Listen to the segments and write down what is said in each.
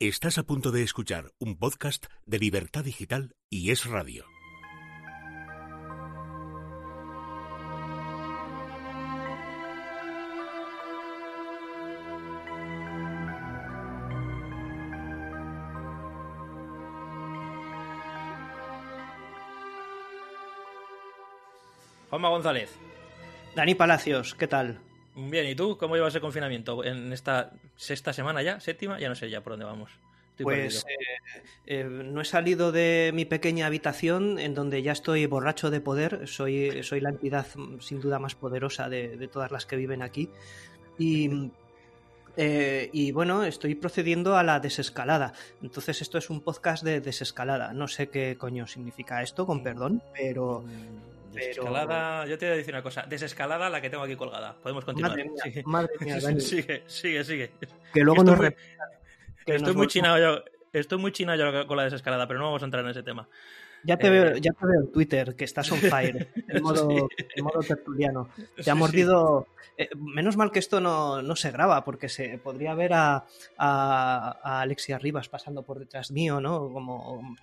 Estás a punto de escuchar un podcast de Libertad Digital y Es Radio. Juanma González. Dani Palacios, ¿qué tal? Bien, ¿y tú? ¿Cómo llevas el confinamiento? En esta sexta semana ya, séptima, ya no sé ya por dónde vamos. Pues no he salido de mi pequeña habitación en donde ya estoy borracho de poder. Soy la entidad sin duda más poderosa de todas las que viven aquí. Y bueno, estoy procediendo a la desescalada. Entonces esto es un podcast de desescalada. No sé qué coño significa esto, con perdón, pero... Desescalada, yo te voy a decir una cosa. Desescalada la que tengo aquí colgada. Podemos continuar. Madre mía, Dani. Sigue. Que luego Estoy muy chinado yo con la desescalada, pero no vamos a entrar en ese tema. Ya te veo en Twitter, que estás on fire, en modo tertuliano. Te ha mordido... menos mal que esto no se graba, porque se podría ver a Alexia Rivas pasando por detrás mío, ¿no? Como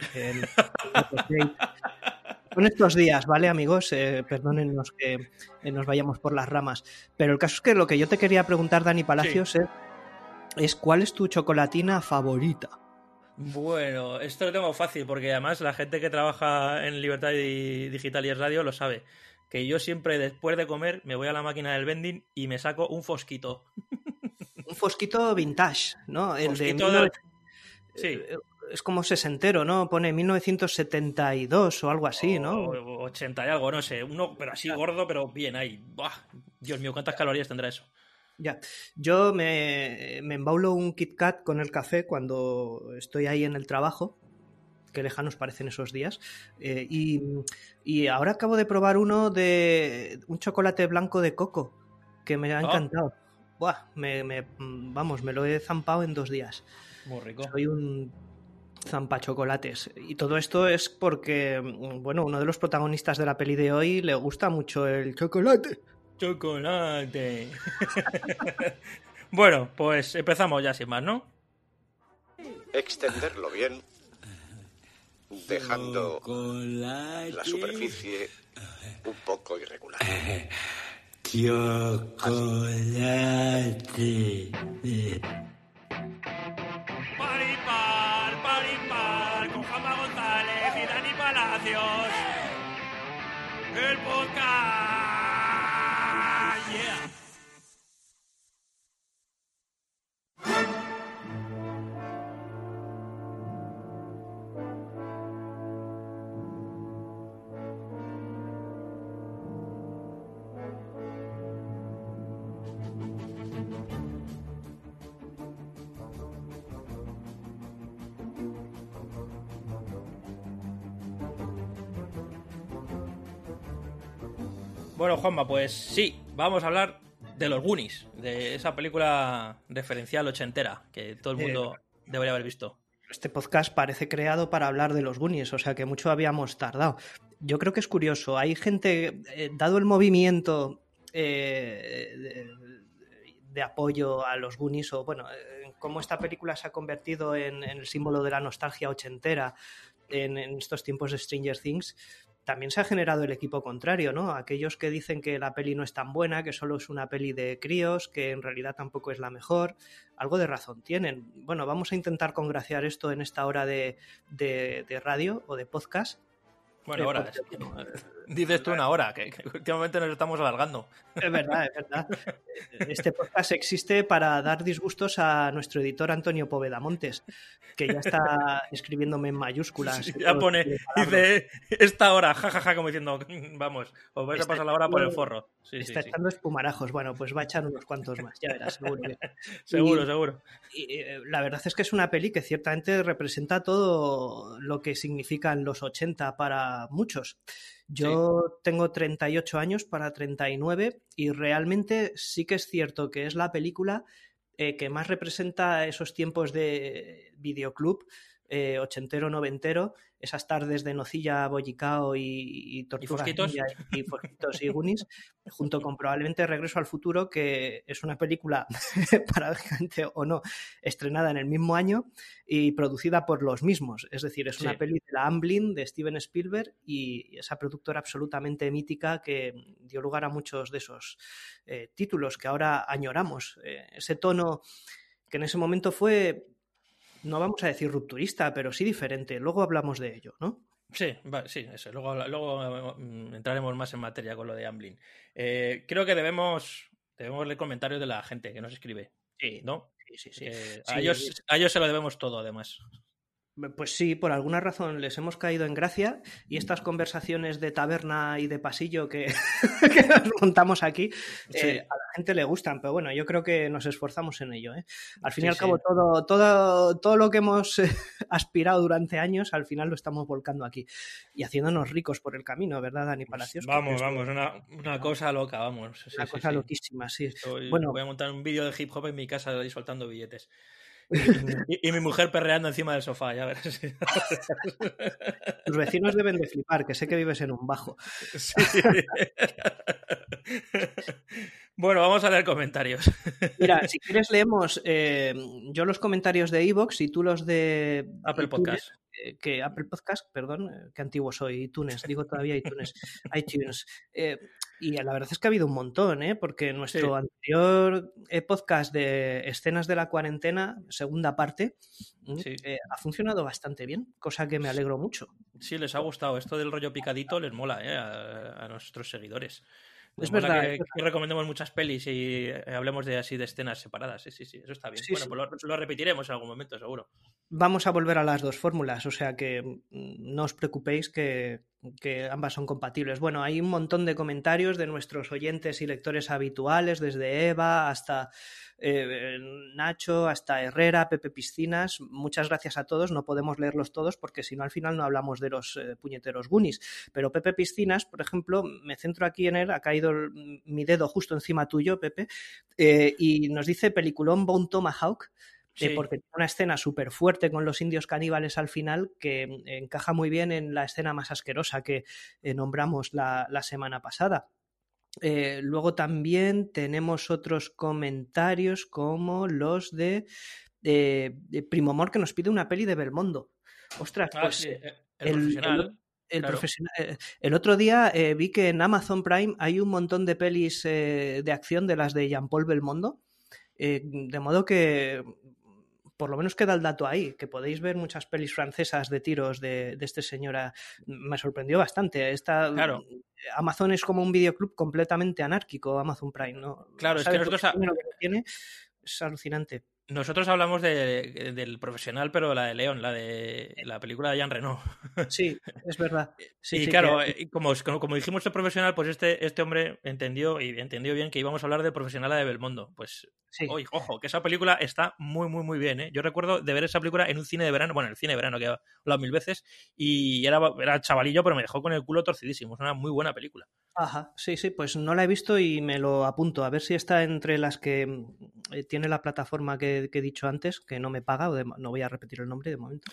Son estos días, ¿vale, amigos? Perdónennos que nos vayamos por las ramas. Pero el caso es que lo que yo te quería preguntar, Dani Palacios, es ¿cuál es tu chocolatina favorita? Bueno, esto lo tengo fácil, porque además la gente que trabaja en Libertad Digital y Es Radio lo sabe. Que yo siempre, después de comer, me voy a la máquina del vending y me saco un fosquito. Un fosquito vintage, ¿no? El fosquito de... Sí. Es como sesentero, ¿no? Pone 1972 o algo así, ¿no? O 80 y algo, no sé. Uno, pero así gordo, pero bien ahí. ¡Buah! Dios mío, ¿cuántas calorías tendrá eso? Ya, yo me embaulo un Kit Kat con el café cuando estoy ahí en el trabajo. Qué lejanos parecen esos días. Y ahora acabo de probar uno de un chocolate blanco de coco que me ha encantado. Buah, vamos, me lo he zampado en 2 días. Muy rico. Soy un zampachocolates. Y todo esto es porque, bueno, uno de los protagonistas de la peli de hoy le gusta mucho el chocolate. ¡Chocolate! Bueno, pues empezamos ya sin más, ¿no? Extenderlo bien, dejando la superficie un poco irregular. Chocolate. Paripar, con Juanma González y Dani Palacios. El podcast. Yeah. Bueno, Juanma, pues sí, vamos a hablar de los Goonies, de esa película referencial ochentera que todo el mundo debería haber visto. Este podcast parece creado para hablar de los Goonies, o sea que mucho habíamos tardado. Yo creo que es curioso, hay gente, dado el movimiento de apoyo a los Goonies, o bueno, cómo esta película se ha convertido en el símbolo de la nostalgia ochentera en estos tiempos de Stranger Things, también se ha generado el equipo contrario, ¿no? Aquellos que dicen que la peli no es tan buena, que solo es una peli de críos, que en realidad tampoco es la mejor. Algo de razón tienen. Bueno, vamos a intentar congraciar esto en esta hora de radio o de podcast. Bueno, ahora dices tú una hora, que últimamente nos estamos alargando. Es verdad. Este podcast existe para dar disgustos a nuestro editor Antonio Poveda Montes, que ya está escribiéndome en mayúsculas. Sí, ya pone, dice, esta hora, jajaja, como diciendo, vamos, os vais a pasar la hora por el forro. Está echando espumarajos. Bueno, pues va a echar unos cuantos más, ya verás, seguro. Seguro. Y la verdad es que es una peli que ciertamente representa todo lo que significan los 80 para muchos. Yo tengo 38 años para 39 y realmente sí que es cierto que es la película que más representa esos tiempos de videoclub ochentero, noventero, esas tardes de nocilla, bollicao y tortugas ninja y Fosquitos y Goonies, junto con probablemente Regreso al Futuro, que es una película, paradójicamente o no, estrenada en el mismo año y producida por los mismos. Es decir, es una peli de la Amblin, de Steven Spielberg, y esa productora absolutamente mítica que dio lugar a muchos de esos títulos que ahora añoramos. Ese tono que en ese momento fue, no vamos a decir rupturista, pero sí diferente. Luego hablamos de ello, ¿no? Sí, sí, eso. Luego entraremos más en materia con lo de Amblin. Creo que debemos leer comentarios de la gente que nos escribe. Sí, ¿no? Sí. A ellos se lo debemos todo, además. Pues sí, por alguna razón les hemos caído en gracia y estas conversaciones de taberna y de pasillo que nos montamos aquí, a la gente le gustan, pero bueno, yo creo que nos esforzamos en ello. Al fin y al cabo, todo lo que hemos aspirado durante años, al final lo estamos volcando aquí y haciéndonos ricos por el camino, ¿verdad, Dani Palacios? Vamos, una cosa loca, vamos. Una cosa loquísima, sí. Bueno, voy a montar un vídeo de hip hop en mi casa ahí soltando billetes. Y mi mujer perreando encima del sofá, ya verás. Tus vecinos deben de flipar, que sé que vives en un bajo. Sí. Bueno, vamos a leer comentarios. Mira, si quieres leemos yo los comentarios de iVoox y tú los de Apple Podcast. Apple Podcast, perdón, qué antiguo soy, iTunes, digo todavía iTunes. Y la verdad es que ha habido un montón, porque nuestro anterior podcast de escenas de la cuarentena, segunda parte, ha funcionado bastante bien, cosa que me alegro mucho. Sí, les ha gustado. Esto del rollo picadito les mola a nuestros seguidores. Es verdad. Que recomendemos muchas pelis y hablemos de escenas separadas. Sí, eso está bien. Pues lo repetiremos en algún momento, seguro. Vamos a volver a las dos fórmulas, o sea que no os preocupéis que ambas son compatibles. Bueno, hay un montón de comentarios de nuestros oyentes y lectores habituales, desde Eva hasta Nacho, hasta Herrera, Pepe Piscinas. Muchas gracias a todos, no podemos leerlos todos porque si no al final no hablamos de los puñeteros Goonies, pero Pepe Piscinas, por ejemplo, me centro aquí en él, ha caído mi dedo justo encima tuyo, Pepe, y nos dice peliculón Bone Tomahawk. Porque tiene una escena súper fuerte con los indios caníbales al final que encaja muy bien en la escena más asquerosa que nombramos la semana pasada. Luego también tenemos otros comentarios como los de Primo Amor, que nos pide una peli de Belmondo. Ostras, pues sí. El profesional. Profesional. El otro día vi que en Amazon Prime hay un montón de pelis de acción de las de Jean-Paul Belmondo, de modo que por lo menos queda el dato ahí, que podéis ver muchas pelis francesas de tiros de este señor. Me sorprendió bastante. Claro. Amazon es como un videoclub completamente anárquico, Amazon Prime, ¿no? Claro, es que nosotros... Lo que tiene es alucinante. Nosotros hablamos del profesional, pero la de León, la película de Jean Reno. Sí, es verdad. Sí, claro, como dijimos el profesional, pues este hombre entendió bien que íbamos a hablar del profesional de Belmondo. Pues, ojo, que esa película está muy, muy, muy bien, ¿eh? Yo recuerdo de ver esa película en un cine de verano, bueno, el cine de verano que he hablado 1000 veces, y era chavalillo, pero me dejó con el culo torcidísimo. Es una muy buena película. Ajá, sí, pues no la he visto y me lo apunto, a ver si está entre las que tiene la plataforma que he dicho antes, que no me paga, no voy a repetir el nombre de momento,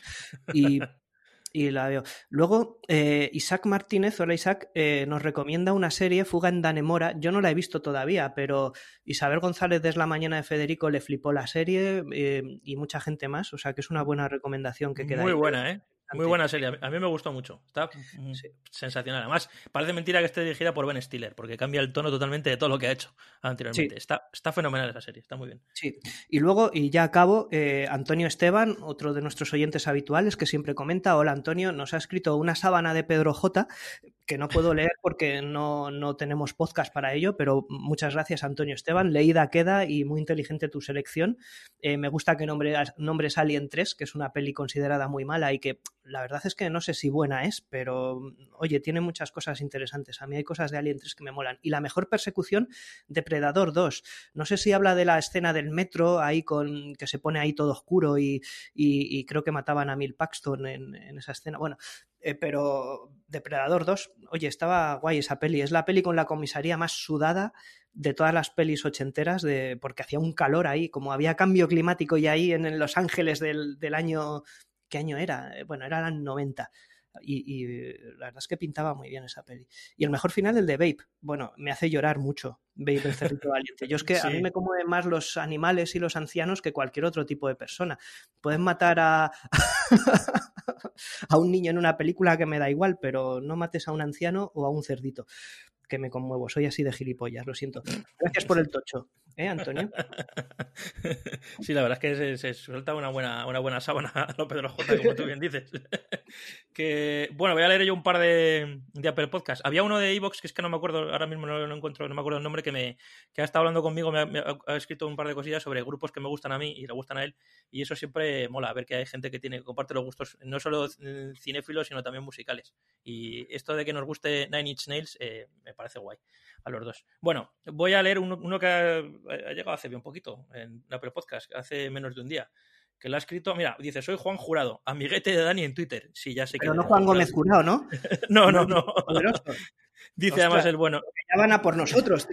y la veo. Luego, Isaac Martínez, hola Isaac, nos recomienda una serie, Fuga en Danemora. Yo no la he visto todavía, pero Isabel González de La Mañana de Federico le flipó la serie y mucha gente más, o sea que es una buena recomendación que queda muy ahí. Buena, ¿eh? Muy buena serie, a mí me gustó mucho, está sensacional. Además, parece mentira que esté dirigida por Ben Stiller, porque cambia el tono totalmente de todo lo que ha hecho anteriormente. Sí. Está fenomenal esa serie, está muy bien. Sí, y luego, y ya acabo, Antonio Esteban, otro de nuestros oyentes habituales que siempre comenta, hola Antonio, nos ha escrito una sábana de Pedro J, que no puedo leer porque no tenemos podcast para ello, pero muchas gracias Antonio Esteban, leída queda y muy inteligente tu selección. Me gusta que nombres Alien 3, que es una peli considerada muy mala y que la verdad es que no sé si buena es, pero oye, tiene muchas cosas interesantes. A mí hay cosas de Alien 3 que me molan. Y la mejor persecución, Depredador 2. No sé si habla de la escena del metro, ahí que se pone ahí todo oscuro y creo que mataban a Neil Paxton en esa escena. Bueno, pero Depredador 2, oye, estaba guay esa peli. Es la peli con la comisaría más sudada de todas las pelis ochenteras, porque hacía un calor ahí, como había cambio climático y ahí en Los Ángeles del año... ¿Qué año era? Bueno, era el 90. Y la verdad es que pintaba muy bien esa peli. Y el mejor final, el de Babe. Bueno, me hace llorar mucho Babe, el cerdito valiente. Yo es que a mí me conmueven más los animales y los ancianos que cualquier otro tipo de persona. Pueden matar a un niño en una película que me da igual, pero no mates a un anciano o a un cerdito, que me conmuevo. Soy así de gilipollas, lo siento. Gracias por el tocho, Antonio? Sí, la verdad es que se suelta una buena sábana a López de los Jota, como tú bien dices. Que, bueno, voy a leer yo un par de Apple Podcast. Había uno de iVoox, que es que no me acuerdo, ahora mismo no encuentro, no me acuerdo el nombre, que ha estado hablando conmigo, me ha escrito un par de cosillas sobre grupos que me gustan a mí y le gustan a él, y eso siempre mola, ver que hay gente que comparte los gustos, no solo cinéfilos, sino también musicales. Y esto de que nos guste Nine Inch Nails me parece guay a los dos. Bueno, voy a leer uno que ha llegado hace bien poquito en Apple Podcast, hace menos de un día, que lo ha escrito, mira, dice, soy Juan Jurado, amiguete de Dani en Twitter. Sí, ya sé. Pero que no Juan Gómez Jurado, ¿no? No. Dice, ostras, además el bueno. Ya van a por nosotros.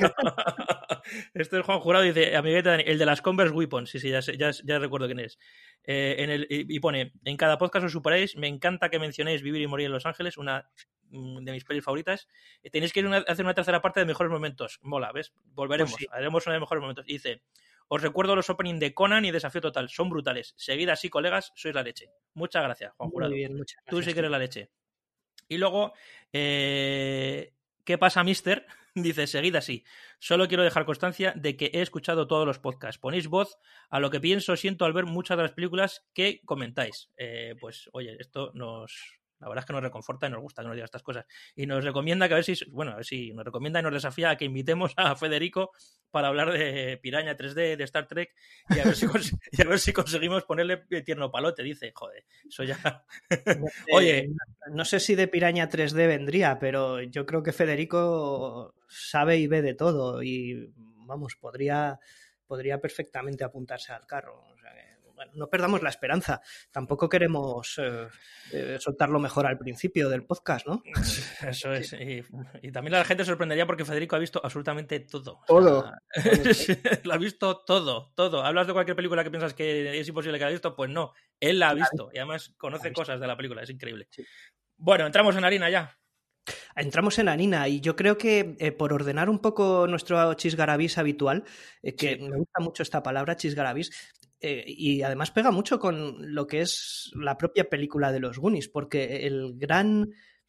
Este es Juan Jurado, dice, amiguete de Dani, el de las Converse Weapons. Sí, ya recuerdo quién es. Y pone, en cada podcast os superáis, me encanta que mencionéis Vivir y Morir en Los Ángeles, una de mis pelis favoritas. Tenéis que ir hacer una tercera parte de mejores momentos. Mola, ¿ves? Volveremos, pues sí. Haremos una de mejores momentos. Y dice, os recuerdo los openings de Conan y Desafío Total, son brutales. Seguid así, colegas, sois la leche. Muchas gracias, Juan Jurado. Muy bien, muchas gracias. Tú sí que eres la leche. Y luego, ¿qué pasa, mister? Dice, seguid así. Solo quiero dejar constancia de que he escuchado todos los podcasts. Ponéis voz a lo que pienso, siento al ver muchas de las películas que comentáis. Pues, oye, esto la verdad es que nos reconforta y nos gusta que nos diga estas cosas. Y nos recomienda que a ver si nos recomienda y nos desafía a que invitemos a Federico para hablar de Piraña 3D, de Star Trek, y a ver si conseguimos ponerle tierno palote. Dice, joder, eso ya... Oye, no sé si de Piraña 3D vendría, pero yo creo que Federico sabe y ve de todo y, vamos, podría perfectamente apuntarse al carro. O sea que, bueno, no perdamos la esperanza. Tampoco queremos soltarlo mejor al principio del podcast, ¿no? Eso es. Y también la gente sorprendería porque Federico ha visto absolutamente todo. Todo. Lo ha visto todo. Hablas de cualquier película que piensas que es imposible que haya visto, pues no. Él la ha visto y además conoce cosas de la película. Es increíble. Sí. Bueno, entramos en harina ya. Entramos en harina y yo creo que por ordenar un poco nuestro chisgarabís habitual, que me gusta mucho esta palabra, chisgarabís, y además pega mucho con lo que es la propia película de los Goonies, porque el gran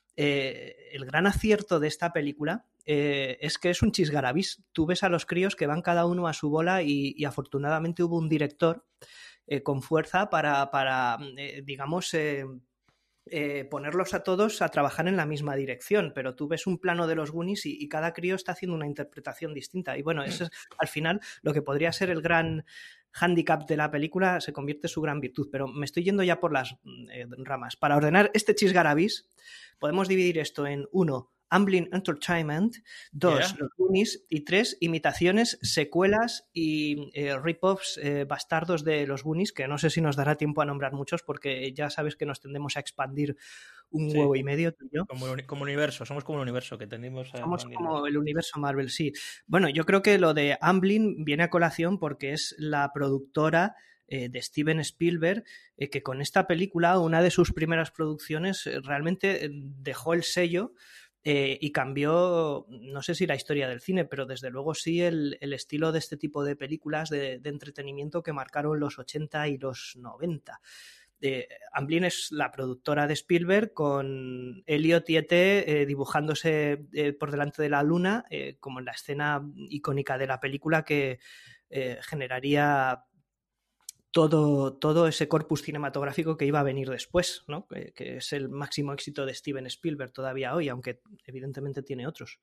acierto de esta película es que es un chisgarabís. Tú ves a los críos que van cada uno a su bola y afortunadamente hubo un director con fuerza para digamos... ponerlos a todos a trabajar en la misma dirección, pero tú ves un plano de los Goonies y cada crío está haciendo una interpretación distinta y bueno, eso es al final lo que podría ser el gran hándicap de la película, se convierte en su gran virtud, pero me estoy yendo ya por las ramas. Para ordenar este chisgarabís podemos dividir esto en 1, Amblin Entertainment, 2, Los Goonies y 3, imitaciones, secuelas y rip-offs bastardos de los Goonies, que no sé si nos dará tiempo a nombrar muchos porque ya sabes que nos tendemos a expandir un huevo y medio, tú y yo. Como universo, somos como un universo que tendimos a... Somos como el universo Marvel, sí. Bueno, yo creo que lo de Amblin viene a colación porque es la productora de Steven Spielberg, que con esta película, una de sus primeras producciones, realmente dejó el sello y cambió, no sé si la historia del cine, pero desde luego sí el estilo de este tipo de películas de entretenimiento que marcaron los 80 y los 90. Amblin es la productora de Spielberg con Elliot y E.T. Dibujándose por delante de la luna, como en la escena icónica de la película que generaría todo ese corpus cinematográfico que iba a venir después, ¿no? Que es el máximo éxito de Steven Spielberg todavía hoy, aunque evidentemente tiene otros.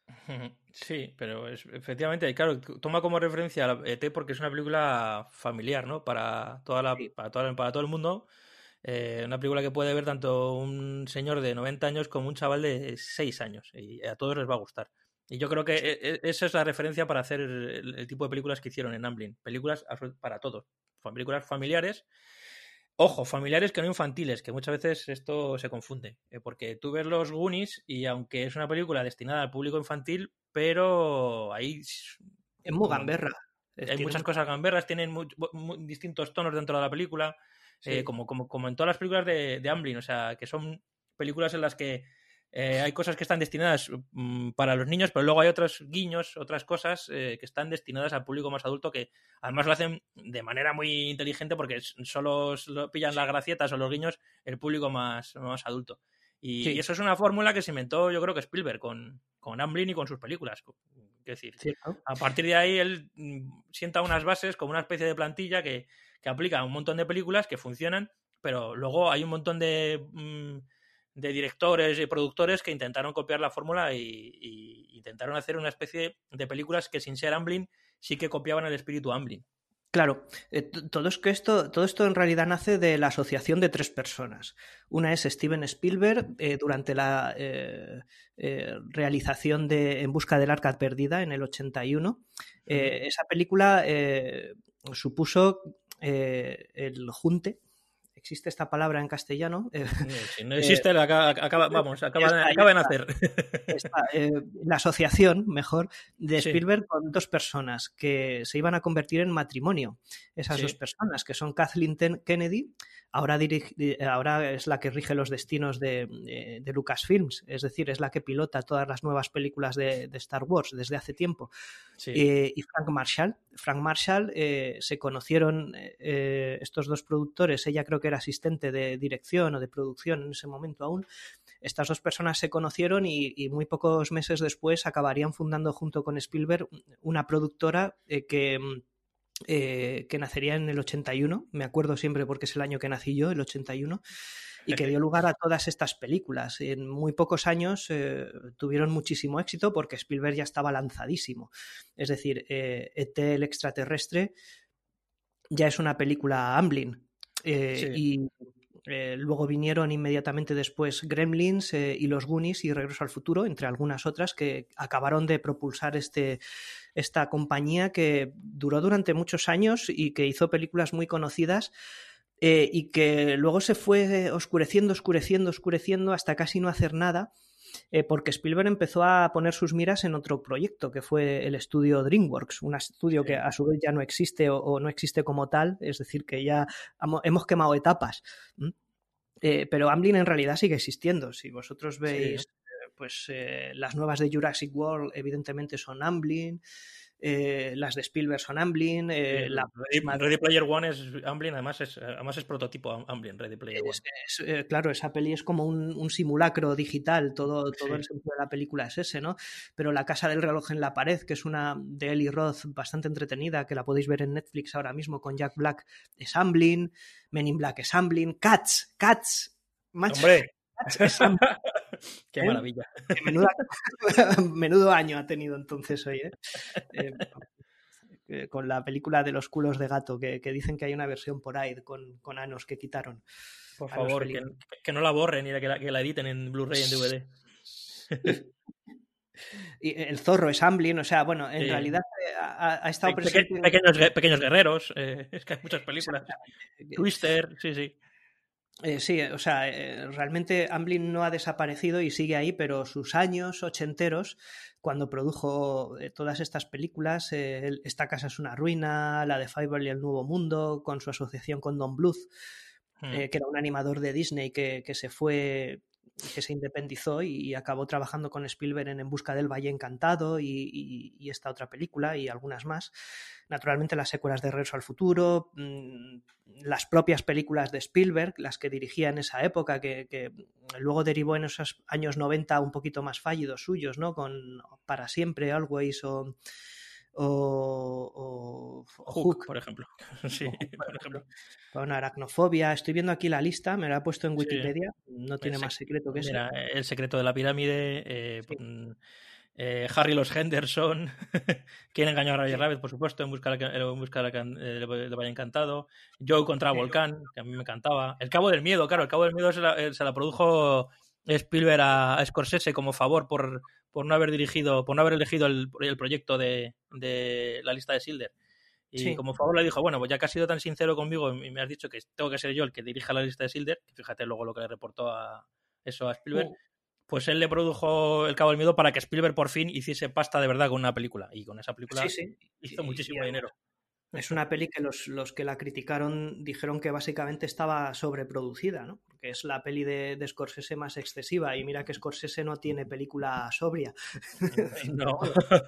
Sí, pero efectivamente, claro, toma como referencia a ET porque es una película familiar, ¿no? Para todo el mundo. Una película que puede ver tanto un señor de 90 años como un chaval de 6 años y a todos les va a gustar. Y yo creo que esa es la referencia para hacer el tipo de películas que hicieron en Amblin. Películas para todos. Películas familiares. Ojo, familiares que no infantiles, que muchas veces esto se confunde, porque tú ves los Goonies y aunque es una película destinada al público infantil, pero ahí... Es muy gamberra. Hay muchas cosas gamberras, tienen distintos tonos dentro de la película, sí. Como en todas las películas de Amblin, o sea, que son películas en las que hay cosas que están destinadas para los niños, pero luego hay otros guiños, otras cosas que están destinadas al público más adulto, que además lo hacen de manera muy inteligente porque solo pillan las gracietas o los guiños el público más adulto. Y eso es una fórmula que se inventó, yo creo que Spielberg con Amblin y con sus películas. Es decir, a partir de ahí él sienta unas bases como una especie de plantilla que aplica a un montón de películas que funcionan, pero luego hay un montón de directores y productores que intentaron copiar la fórmula y intentaron hacer una especie de películas que sin ser Amblin sí que copiaban el espíritu Amblin. Claro, todo esto en realidad nace de la asociación de 3 personas. Una es Steven Spielberg, durante la realización de En busca del arca perdida en el 81. Esa película supuso el junte. ¿Existe esta palabra en castellano? Si no existe, acaba de nacer. La asociación, mejor, de Spielberg con 2 personas que se iban a convertir en matrimonio. Esas 2 personas, que son Kathleen Kennedy, ahora es la que rige los destinos de Lucasfilms, es decir, es la que pilota todas las nuevas películas de Star Wars desde hace tiempo. Sí. Y Frank Marshall. Se conocieron estos 2 productores, ella creo que era asistente de dirección o de producción en ese momento aún. Estas 2 personas se conocieron y muy pocos meses después acabarían fundando junto con Spielberg una productora que nacería en el 81, me acuerdo siempre porque es el año que nací yo, el 81, y que dio lugar a todas estas películas. En muy pocos años tuvieron muchísimo éxito porque Spielberg ya estaba lanzadísimo. Es decir, E.T. el extraterrestre ya es una película Amblin. Y luego vinieron inmediatamente después Gremlins y Los Goonies y Regreso al Futuro, entre algunas otras, que acabaron de propulsar esta compañía que duró durante muchos años y que hizo películas muy conocidas y que luego se fue oscureciendo hasta casi no hacer nada, porque Spielberg empezó a poner sus miras en otro proyecto que fue el estudio DreamWorks, un estudio que a su vez ya no existe o no existe como tal, es decir, que ya hemos quemado etapas. Pero Amblin en realidad sigue existiendo. Si vosotros veis las nuevas de Jurassic World, evidentemente son Amblin. Las de Spielberg son Amblin. Ready Player One es Amblin, además es prototipo Amblin, Ready Player One. Claro, esa peli es como un simulacro digital, todo el sentido de la película es ese, ¿no? Pero La casa del reloj en la pared, que es una de Eli Roth bastante entretenida, que la podéis ver en Netflix ahora mismo con Jack Black, es Amblin. Men in Black es Amblin. Cats, macho. ¡Hombre! Cats es Amblin. ¡Qué maravilla! Menudo año ha tenido entonces hoy, con la película de los culos de gato, que dicen que hay una versión por ahí con anos que quitaron. Por favor, que no la borren y que la editen en Blu-ray, en DVD. Y el zorro es Amblin, o sea, bueno, en realidad ha estado presente... Pequeños guerreros, es que hay muchas películas. Twister, sí. Sí, o sea, realmente Amblin no ha desaparecido y sigue ahí, pero sus años ochenteros, cuando produjo todas estas películas, Esta casa es una ruina, la de Fievel y el Nuevo Mundo, con su asociación con Don Bluth, que era un animador de Disney que se independizó y acabó trabajando con Spielberg en Busca del Valle Encantado y esta otra película y algunas más. Naturalmente las secuelas de Regreso al Futuro, las propias películas de Spielberg, las que dirigía en esa época, que luego derivó en esos años 90 un poquito más fallidos suyos, ¿no? Con Para Siempre, Always o Hook, por ejemplo. Sí, por ejemplo. Con Aracnofobia. Estoy viendo aquí la lista, me la he puesto en Wikipedia. No tiene más secreto que mira, El secreto de la pirámide, Harry los Henderson, ¿Quién engañó a Roger Rabbit? Por supuesto, En busca del Valle Encantado, Joe contra Volcán, que a mí me encantaba, El Cabo del Miedo, claro, El Cabo del Miedo se la produjo Spielberg a Scorsese como favor por no haber elegido el proyecto de La lista de Schindler. Y como favor le dijo, bueno, pues ya que has sido tan sincero conmigo y me has dicho que tengo que ser yo el que dirija la lista de Schindler, que fíjate luego lo que le reportó a Spielberg, pues él le produjo El Cabo del Miedo para que Spielberg por fin hiciese pasta de verdad con una película. Y con esa película hizo muchísimo dinero. Es una peli que los que la criticaron dijeron que básicamente estaba sobreproducida, ¿no? Porque es la peli de Scorsese más excesiva, y mira que Scorsese no tiene película sobria. No.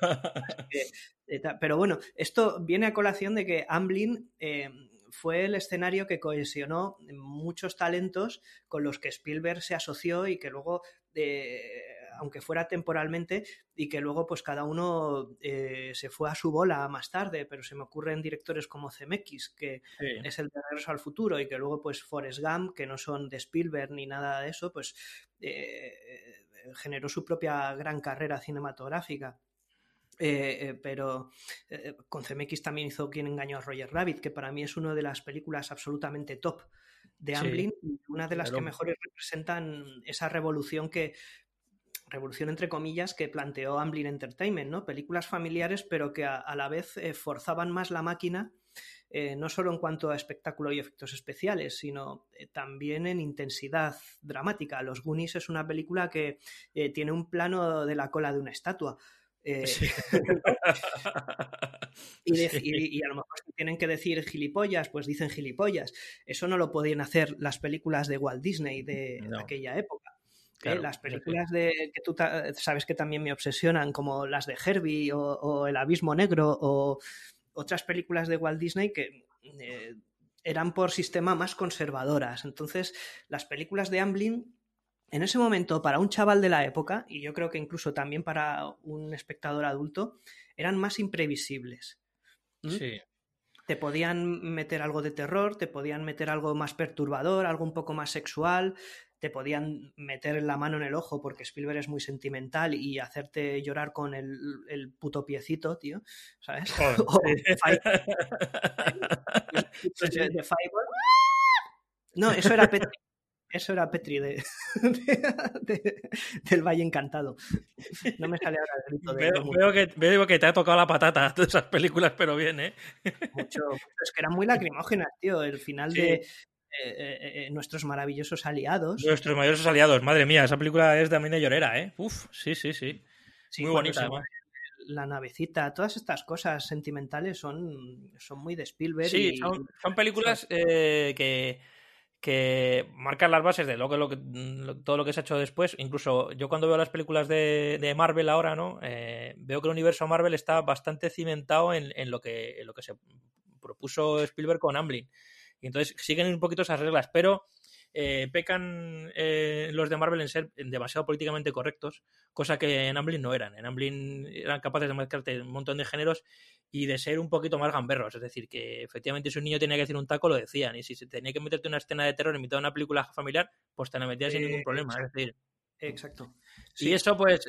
Pero bueno, esto viene a colación de que Amblin fue el escenario que cohesionó muchos talentos con los que Spielberg se asoció y que luego, aunque fuera temporalmente, y que luego pues cada uno se fue a su bola más tarde, pero se me ocurren directores como Zemeckis, que es el de Regreso al Futuro, y que luego pues Forrest Gump, que no son de Spielberg ni nada de eso, pues generó su propia gran carrera cinematográfica. Pero con Zemeckis también hizo Quien engañó a Roger Rabbit, que para mí es una de las películas absolutamente top de Amblin, y una de las que mejores representan esa revolución entre comillas, que planteó Amblin Entertainment, ¿no? Películas familiares, pero que a la vez forzaban más la máquina, no solo en cuanto a espectáculo y efectos especiales, sino también en intensidad dramática. Los Goonies es una película que tiene un plano de la cola de una estatua. Y a lo mejor si tienen que decir gilipollas, pues dicen gilipollas. Eso no lo podían hacer las películas de Walt Disney de aquella época. Claro, las películas que tú sabes que también me obsesionan, como las de Herbie o El Abismo Negro, o otras películas de Walt Disney que eran por sistema más conservadoras. Entonces, las películas de Amblin, en ese momento, para un chaval de la época, y yo creo que incluso también para un espectador adulto, eran más imprevisibles. Sí. Te podían meter algo de terror, te podían meter algo más perturbador, algo un poco más sexual, te podían meter la mano en el ojo porque Spielberg es muy sentimental y hacerte llorar con el puto piecito, tío, ¿sabes? No, eso era Petri. Eso era Petri del Valle Encantado. No me sale ahora el grito de... Veo que te ha tocado la patata de esas películas, pero bien, ¿eh? Mucho. Es que eran muy lacrimógenas, tío. El final de Nuestros maravillosos aliados. Nuestros maravillosos aliados, madre mía, esa película es también de llorera, ¿eh? Uf, sí. Muy bonita, además. La navecita, todas estas cosas sentimentales son muy de Spielberg. Sí, son películas que marcan las bases de todo lo que se ha hecho después. Incluso yo cuando veo las películas de Marvel ahora, ¿no? Veo que el universo Marvel está bastante cimentado en lo que se propuso Spielberg con Amblin. Y entonces siguen un poquito esas reglas, pero pecan los de Marvel en ser demasiado políticamente correctos, cosa que en Amblin no eran. En Amblin eran capaces de mezclarte un montón de géneros y de ser un poquito más gamberros. Es decir, que efectivamente si un niño tenía que decir un taco, lo decían. Y si se tenía que meterte una escena de terror en mitad de una película familiar, pues te la metías sin ningún problema. Exacto. Es decir, exacto. Sí. Y eso, pues,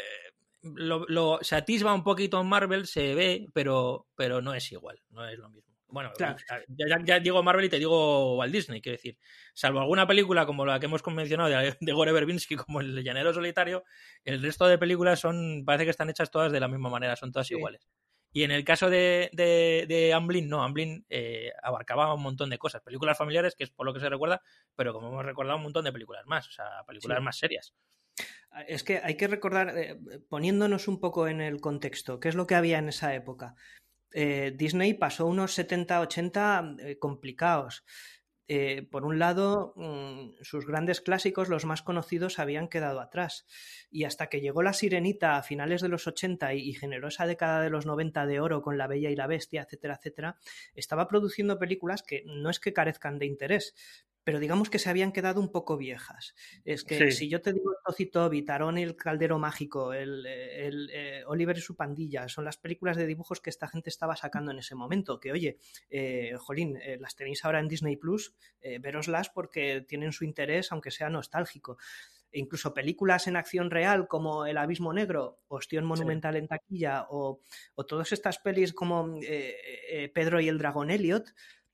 se atisba un poquito en Marvel, se ve, pero no es igual, no es lo mismo. Bueno, claro. ya digo Marvel y te digo Walt Disney, quiero decir, salvo alguna película como la que hemos mencionado de Gore Verbinski, como El Llanero Solitario, el resto de películas parece que están hechas todas de la misma manera, son todas iguales. Y en el caso de Amblin, no, Amblin abarcaba un montón de cosas, películas familiares, que es por lo que se recuerda, pero como hemos recordado, un montón de películas más, o sea, películas más serias. Es que hay que recordar, poniéndonos un poco en el contexto, qué es lo que había en esa época. Disney pasó unos 70-80 complicados. Por un lado, sus grandes clásicos, los más conocidos, habían quedado atrás. Y hasta que llegó La Sirenita a finales de los 80 y generó esa década de los 90 de oro con La Bella y la Bestia, etcétera, etcétera, estaba produciendo películas que no es que carezcan de interés, pero digamos que se habían quedado un poco viejas. Es que si yo te digo Tocito, Vitarón y el Caldero Mágico, Oliver y su pandilla, son las películas de dibujos que esta gente estaba sacando en ese momento, que oye, jolín, las tenéis ahora en Disney Plus, veroslas porque tienen su interés, aunque sea nostálgico. E incluso películas en acción real como El Abismo Negro, Ostión Monumental en taquilla, o todas estas pelis como Pedro y el Dragón Elliot,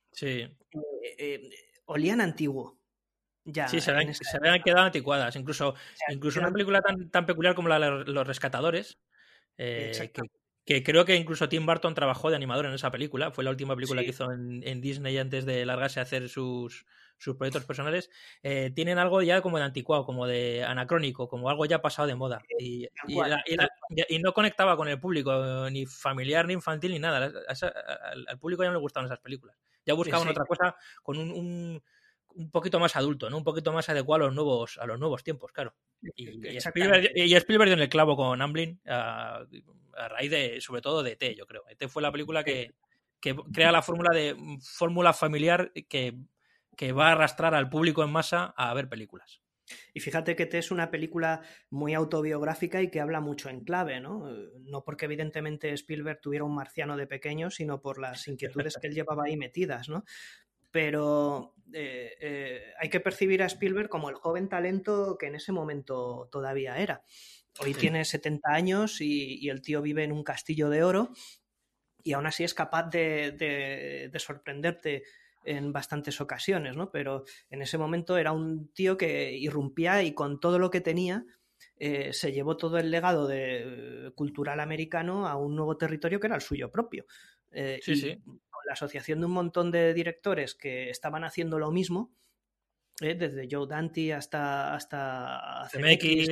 olían antiguo. Ya, sí, se habían quedado anticuadas. Incluso una película tan peculiar como Los Rescatadores, que Que creo que incluso Tim Burton trabajó de animador en esa película. Fue la última película que hizo en Disney antes de largarse a hacer sus proyectos personales. Tienen algo ya como de anticuado, como de anacrónico, como algo ya pasado de moda. Y no conectaba con el público, ni familiar, ni infantil, ni nada. Al público ya no le gustaban esas películas. Ya buscaban otra cosa con un poquito más adulto, ¿no? Un poquito más adecuado a los nuevos tiempos, claro. Y Spielberg dio en el clavo con Amblin a raíz de, sobre todo, de E.T., yo creo. E.T. fue la película que crea la fórmula familiar que va a arrastrar al público en masa a ver películas. Y fíjate que E.T. es una película muy autobiográfica y que habla mucho en clave, ¿no? No porque evidentemente Spielberg tuviera un marciano de pequeño, sino por las inquietudes que él llevaba ahí metidas, ¿no? Pero hay que percibir a Spielberg como el joven talento que en ese momento todavía era. Hoy tiene 70 años y el tío vive en un castillo de oro y aún así es capaz de sorprenderte en bastantes ocasiones, ¿no? Pero en ese momento era un tío que irrumpía y con todo lo que tenía se llevó todo el legado cultural americano a un nuevo territorio que era el suyo propio. Con la asociación de un montón de directores que estaban haciendo lo mismo, desde Joe Dante hasta Zemeckis,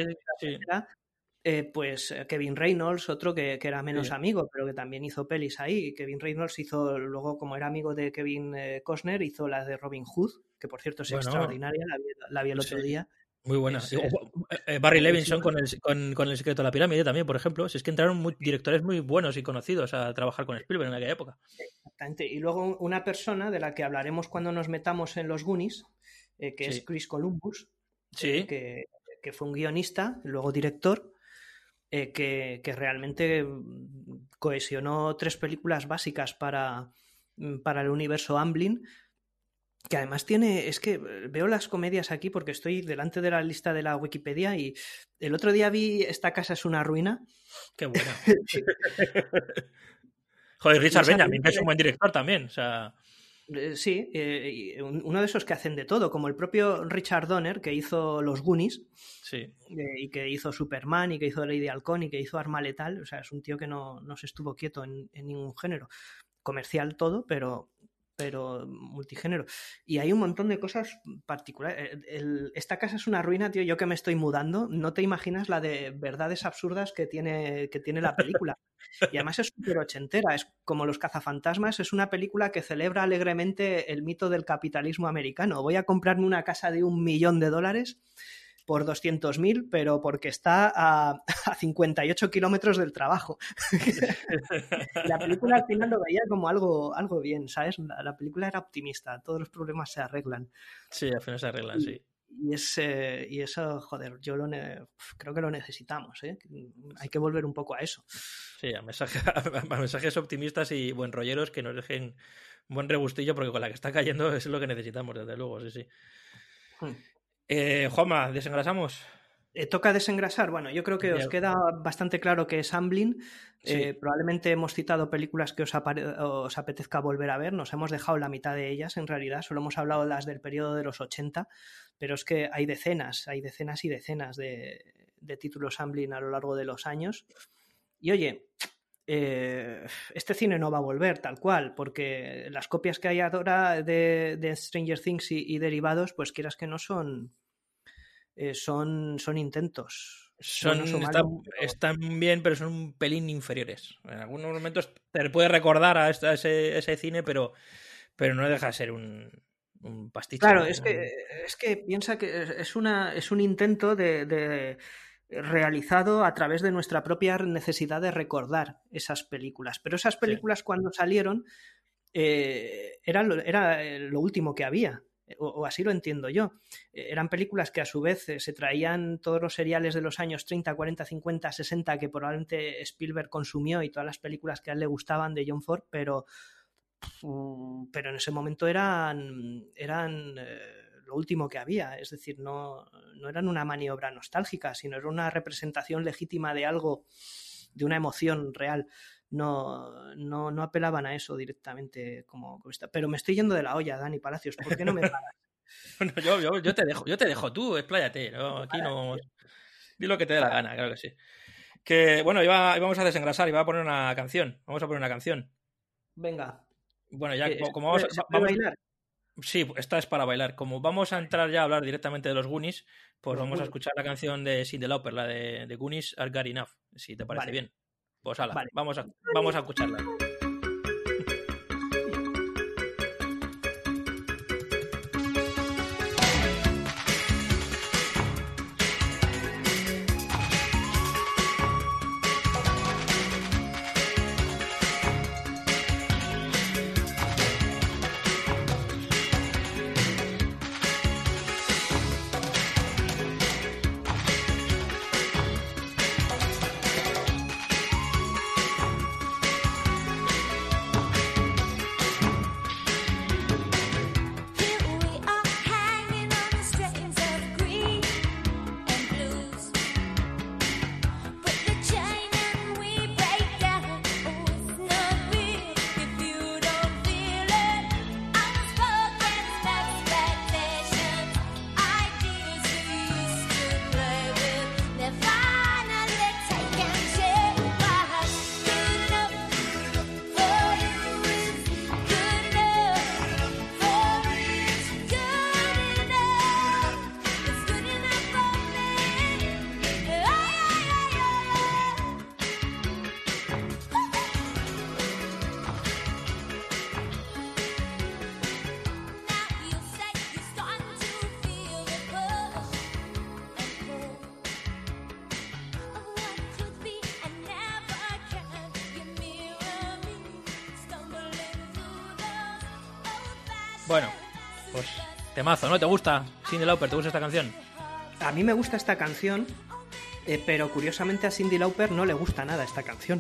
pues Kevin Reynolds, otro que era menos amigo, pero que también hizo pelis ahí. Kevin Reynolds hizo, luego como era amigo de Kevin Costner, hizo la de Robin Hood, que por cierto es extraordinaria, la vi el otro día. Muy buena. Barry Levinson con el secreto de la pirámide también, por ejemplo. Si es que entraron directores muy buenos y conocidos a trabajar con Spielberg en aquella época. Exactamente. Y luego una persona de la que hablaremos cuando nos metamos en los Goonies, que es Chris Columbus, que fue un guionista, luego director, que realmente cohesionó 3 películas básicas para el universo Amblin, que además tiene, es que veo las comedias aquí porque estoy delante de la lista de la Wikipedia y el otro día vi Esta casa es una ruina. ¡Qué buena! Joder, Richard Benjamin, que es un buen director también, o sea... Sí, uno de esos que hacen de todo, como el propio Richard Donner, que hizo Los Goonies, y que hizo Superman, y que hizo Lady Halcón, y que hizo Arma Letal. O sea, es un tío que no se estuvo quieto en ningún género. Comercial todo, pero multigénero. Y hay un montón de cosas particulares. Esta casa es una ruina, tío. Yo que me estoy mudando, no te imaginas la de verdades absurdas que tiene la película. Y además es súper ochentera, es como Los cazafantasmas, es una película que celebra alegremente el mito del capitalismo americano. Voy a comprarme una casa de $1 millón por 200.000, pero porque está a 58 kilómetros del trabajo. La película al final lo veía como algo bien, ¿sabes? La película era optimista, todos los problemas se arreglan. Sí, al final se arreglan, sí. Y eso, joder, yo creo que lo necesitamos, ¿eh? Hay que volver un poco a eso. Sí, a mensajes optimistas y buen rolleros que nos dejen buen regustillo, porque con la que está cayendo es lo que necesitamos, desde luego, sí. Juanma, ¿desengrasamos? Toca desengrasar. Bueno, yo creo que os queda bastante claro que es Amblin. Probablemente hemos citado películas que os apetezca volver a ver. Nos hemos dejado la mitad de ellas, en realidad. Solo hemos hablado de las del periodo de los 80, pero es que hay decenas y decenas de títulos Amblin a lo largo de los años. Y oye, este cine no va a volver tal cual, porque las copias que hay ahora de Stranger Things y derivados, pues quieras que no son intentos. Están bien, pero son un pelín inferiores. En algunos momentos te puede recordar a ese cine, pero no deja de ser un pastiche. Claro, es que piensa que es un intento de realizado a través de nuestra propia necesidad de recordar esas películas. Pero esas películas cuando salieron era lo último que había. O así lo entiendo yo. Eran películas que a su vez se traían todos los seriales de los años 30, 40, 50, 60 que probablemente Spielberg consumió y todas las películas que a él le gustaban de John Ford, pero en ese momento eran lo último que había. Es decir, no eran una maniobra nostálgica, sino era una representación legítima de algo, de una emoción real. No apelaban a eso directamente como está. Pero me estoy yendo de la olla, Dani Palacios. ¿Por qué no me paras? Bueno, yo te dejo tú, expláyate, ¿no? Aquí no. Di lo que te dé la gana, claro que sí. Que, bueno, íbamos a desengrasar, iba a poner una canción. Vamos a poner una canción. Venga. Bueno, ya como vamos a bailar. Sí, esta es para bailar. Como vamos a entrar ya a hablar directamente de los Goonies, pues vamos a escuchar la canción de Cyndi Lauper, la de Goonies Are Good Enough, si te parece bien. Pues hala, Vale. vamos a escucharla. Bueno, pues temazo, ¿no? ¿Te gusta Cyndi Lauper? ¿Te gusta esta canción? A mí me gusta esta canción, pero curiosamente a Cyndi Lauper no le gusta nada esta canción.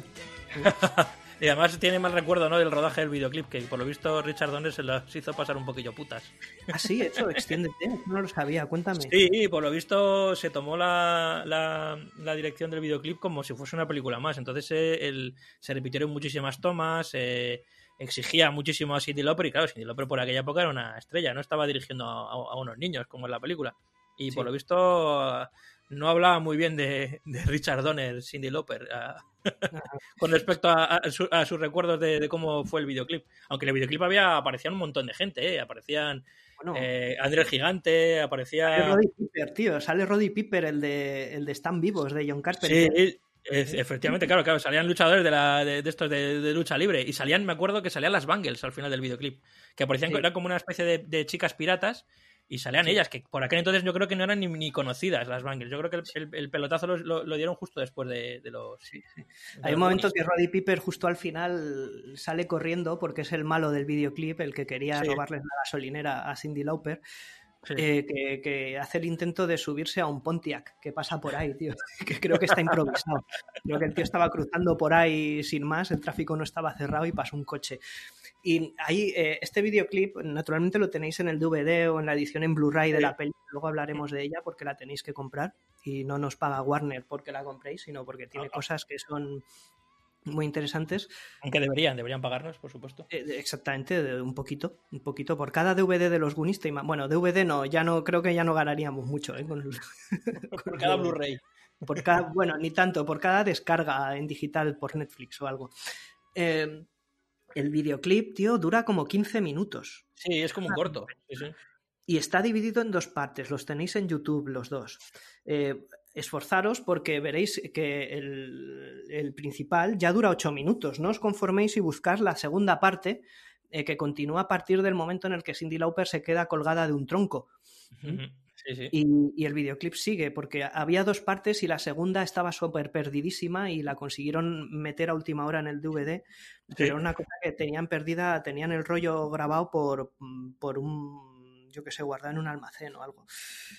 Y además tiene mal recuerdo, ¿no?, del rodaje del videoclip, que por lo visto Richard Donner se las hizo pasar un poquillo putas. Ah, sí, eso, extiéndete, no lo sabía, cuéntame. Sí, por lo visto se tomó la dirección del videoclip como si fuese una película más, entonces se repitieron muchísimas tomas, exigía muchísimo a Cyndi Lauper, y claro, Cyndi Lauper por aquella época era una estrella, no estaba dirigiendo a unos niños como en la película, y sí, por lo visto no hablaba muy bien de Richard Donner, Cyndi Lauper, con respecto a sus recuerdos de cómo fue el videoclip, aunque en el videoclip aparecían un montón de gente, aparecían André el Gigante, aparecía... Sale Roddy Piper, tío, sale Roddy Piper, el de Están Vivos, de John Carpenter. Sí, efectivamente, claro, salían luchadores de estos de lucha libre, y salían, me acuerdo que salían las Bangles al final del videoclip, que aparecían, sí, eran como una especie de chicas piratas, y salían, sí, ellas, que por aquel entonces yo creo que no eran ni conocidas las Bangles. Yo creo que el pelotazo lo dieron justo después de los... Sí, sí. Hay un momento que Roddy Piper justo al final sale corriendo porque es el malo del videoclip, el que quería, sí, robarles la gasolinera a Cyndi Lauper. Sí. Que hace el intento de subirse a un Pontiac que pasa por ahí, tío, que creo que está improvisado. Creo que el tío estaba cruzando por ahí sin más, el tráfico no estaba cerrado y pasó un coche. Y ahí, este videoclip, naturalmente lo tenéis en el DVD o en la edición en Blu-ray de la peli, luego hablaremos de ella porque la tenéis que comprar y no nos paga Warner porque la compréis, sino porque tiene cosas que son muy interesantes. Aunque deberían pagarnos, por supuesto. Exactamente, un poquito por cada DVD de los Goonies. Bueno, DVD no, ya no, creo que ya no ganaríamos mucho, por cada Blu-ray. Bueno, ni tanto, por cada descarga en digital por Netflix o algo. El videoclip, tío, dura como 15 minutos. Sí, es como un corto. Sí, sí. Y está dividido en dos partes, los tenéis en YouTube los dos. Esforzaros porque veréis que el principal ya dura 8 minutos. No os conforméis y buscáis la segunda parte que continúa a partir del momento en el que Cyndi Lauper se queda colgada de un tronco. Uh-huh. Sí, sí. Y el videoclip sigue porque había dos partes y la segunda estaba súper perdidísima y la consiguieron meter a última hora en el DVD, sí, pero una cosa que tenían perdida, tenían el rollo grabado por un, yo que sé, guardado en un almacén o algo.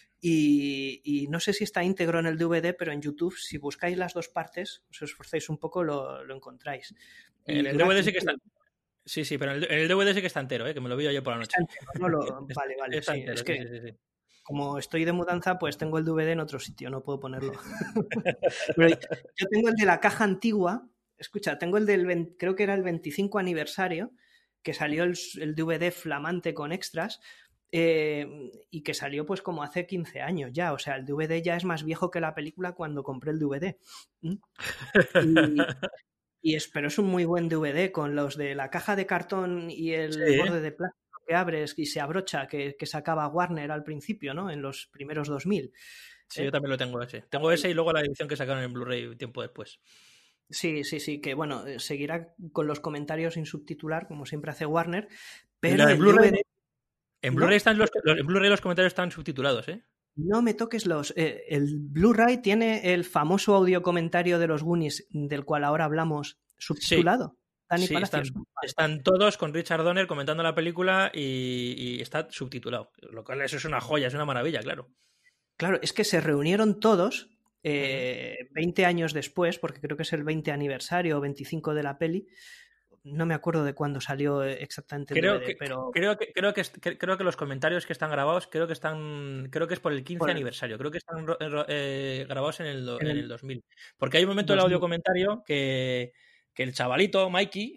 Y no sé si está íntegro en el DVD, pero en YouTube, si buscáis las dos partes, os esforzáis un poco, lo encontráis. En el DVD sí que está. Sí, pero en el DVD sí que está entero, que me lo vi ayer por la noche. Vale, está sí, entero, es que sí. Como estoy de mudanza, pues tengo el DVD en otro sitio, no puedo ponerlo. Pero yo tengo el de la caja antigua, escucha, tengo el del, creo que era el 25 aniversario, que salió el DVD flamante con extras, y que salió pues como hace 15 años ya. O sea, el DVD ya es más viejo que la película cuando compré el DVD. Pero es un muy buen DVD con los de la caja de cartón y el borde de plástico que abres y se abrocha, que sacaba Warner al principio, ¿no? En los primeros 2000. Sí, yo también lo tengo ese. Tengo ese y luego la edición que sacaron en Blu-ray tiempo después. Sí, que bueno, seguirá con los comentarios sin subtitular, como siempre hace Warner, pero en Blu-ray, en Blu-ray en Blu-ray los comentarios están subtitulados, ¿eh? No me toques el Blu-ray tiene el famoso audio comentario de los Goonies, del cual ahora hablamos, subtitulado. Sí, están todos con Richard Donner comentando la película y está subtitulado. Lo cual eso es una joya, es una maravilla, claro. Claro, es que se reunieron todos 20 años después, porque creo que es el 20 aniversario o 25 de la peli. No me acuerdo de cuándo salió exactamente el DVD, pero... Creo que los comentarios que están grabados, creo que es por el 15 aniversario. Creo que están grabados en el 2000. Porque hay un momento del audio comentario que el chavalito, Mikey,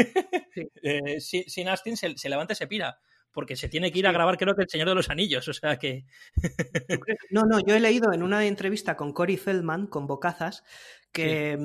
sin Astin, se levanta y se pira. Porque se tiene que ir a grabar, creo que El Señor de los Anillos, o sea que... No, yo he leído en una entrevista con Corey Feldman, con Bocazas, que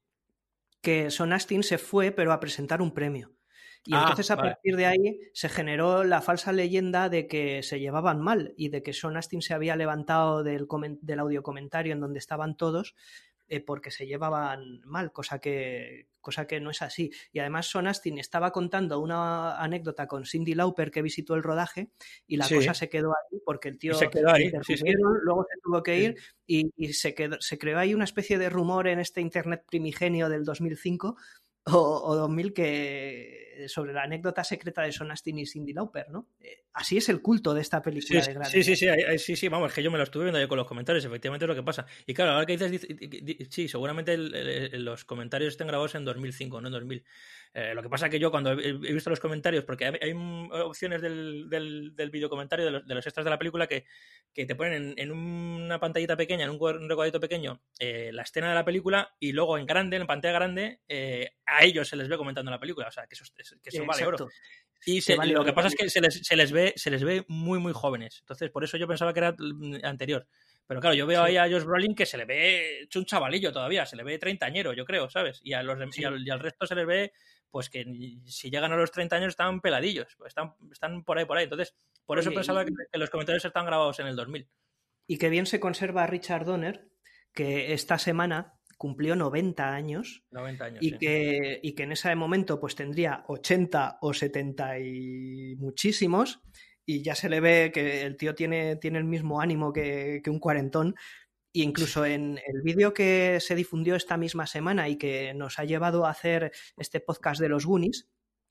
Sean Astin se fue, pero a presentar un premio. Y entonces a partir de ahí se generó la falsa leyenda de que se llevaban mal y de que Sean Astin se había levantado del audio comentario en donde estaban todos porque se llevaban mal, cosa que no es así. Y además Sean Astin estaba contando una anécdota con Cyndi Lauper que visitó el rodaje y la cosa se quedó ahí porque el tío se quedó ahí. Luego se tuvo que ir y se creó ahí una especie de rumor en este internet primigenio del 2005 o 2000 que sobre la anécdota secreta de Sean Astin y Cyndi Lauper, ¿no? Así es el culto de esta película de Grande. Sí, vamos, es que yo me lo estuve viendo yo con los comentarios, efectivamente es lo que pasa. Y claro, ahora que dices, sí, seguramente los comentarios estén grabados en 2005, no en 2000. Lo que pasa es que yo cuando he visto los comentarios, porque hay opciones del videocomentario de los extras de la película que te ponen en una pantallita pequeña, en un recuadrito pequeño, la escena de la película y luego en grande, en pantalla grande, a ellos se les ve comentando la película, o sea, que eso vale oro. Y lo que pasa es que se les ve muy, muy jóvenes. Entonces, por eso yo pensaba que era anterior. Pero claro, yo veo ahí a Josh Brolin que se le ve un chavalillo todavía, se le ve treintañero, yo creo, ¿sabes? Y al resto se les ve, pues que si llegan a los 30 años están peladillos, pues están por ahí. Entonces, por eso pensaba que los comentarios están grabados en el 2000. Y que bien se conserva Richard Donner, que esta semana cumplió 90 años. 90 años, y que en ese momento pues tendría 80 o 70 y muchísimos, y ya se le ve que el tío tiene el mismo ánimo que un cuarentón. E incluso en el vídeo que se difundió esta misma semana y que nos ha llevado a hacer este podcast de los Goonies,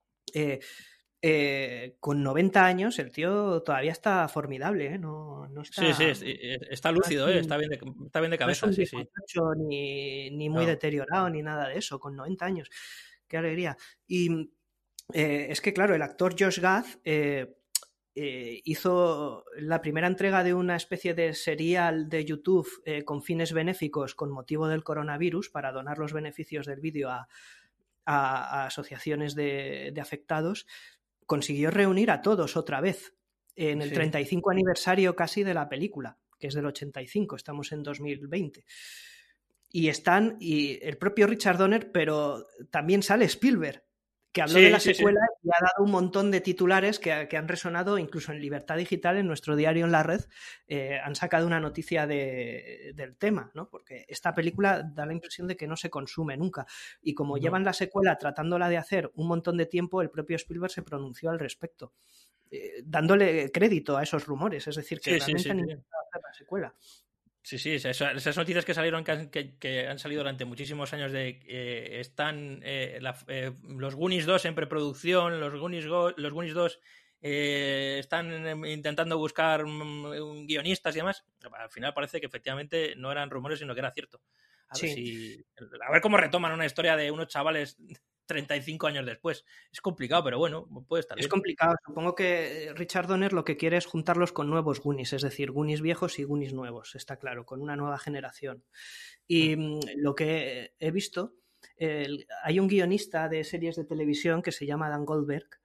con 90 años el tío todavía está formidable, ¿eh? No está... Sí, está lúcido, está bien de cabeza. No es un ni muy deteriorado ni nada de eso, con 90 años. Qué alegría. Y es que, claro, el actor Josh Gad hizo la primera entrega de una especie de serial de YouTube con fines benéficos con motivo del coronavirus para donar los beneficios del vídeo a asociaciones de afectados. Consiguió reunir a todos otra vez en el 35 aniversario casi de la película, que es del 85, estamos en 2020. Y el propio Richard Donner, pero también sale Spielberg, que habló de la secuela y ha dado un montón de titulares que han resonado incluso en Libertad Digital, en nuestro diario En la Red, han sacado una noticia del tema, ¿no? Porque esta película da la impresión de que no se consume nunca. Y como llevan la secuela tratándola de hacer un montón de tiempo, el propio Spielberg se pronunció al respecto, dándole crédito a esos rumores, es decir, que realmente han intentado hacer la secuela. Sí, esas noticias que salieron, que han salido durante muchísimos años de están los Goonies 2 en preproducción, los Goonies 2 están intentando buscar guionistas y demás. Al final parece que efectivamente no eran rumores, sino que era cierto. A ver cómo retoman una historia de unos chavales 35 años después. Es complicado, pero bueno, puede estar bien. Es complicado. Supongo que Richard Donner lo que quiere es juntarlos con nuevos Goonies, es decir, Goonies viejos y Goonies nuevos, está claro, con una nueva generación. Y lo que he visto, hay un guionista de series de televisión que se llama Dan Goldberg,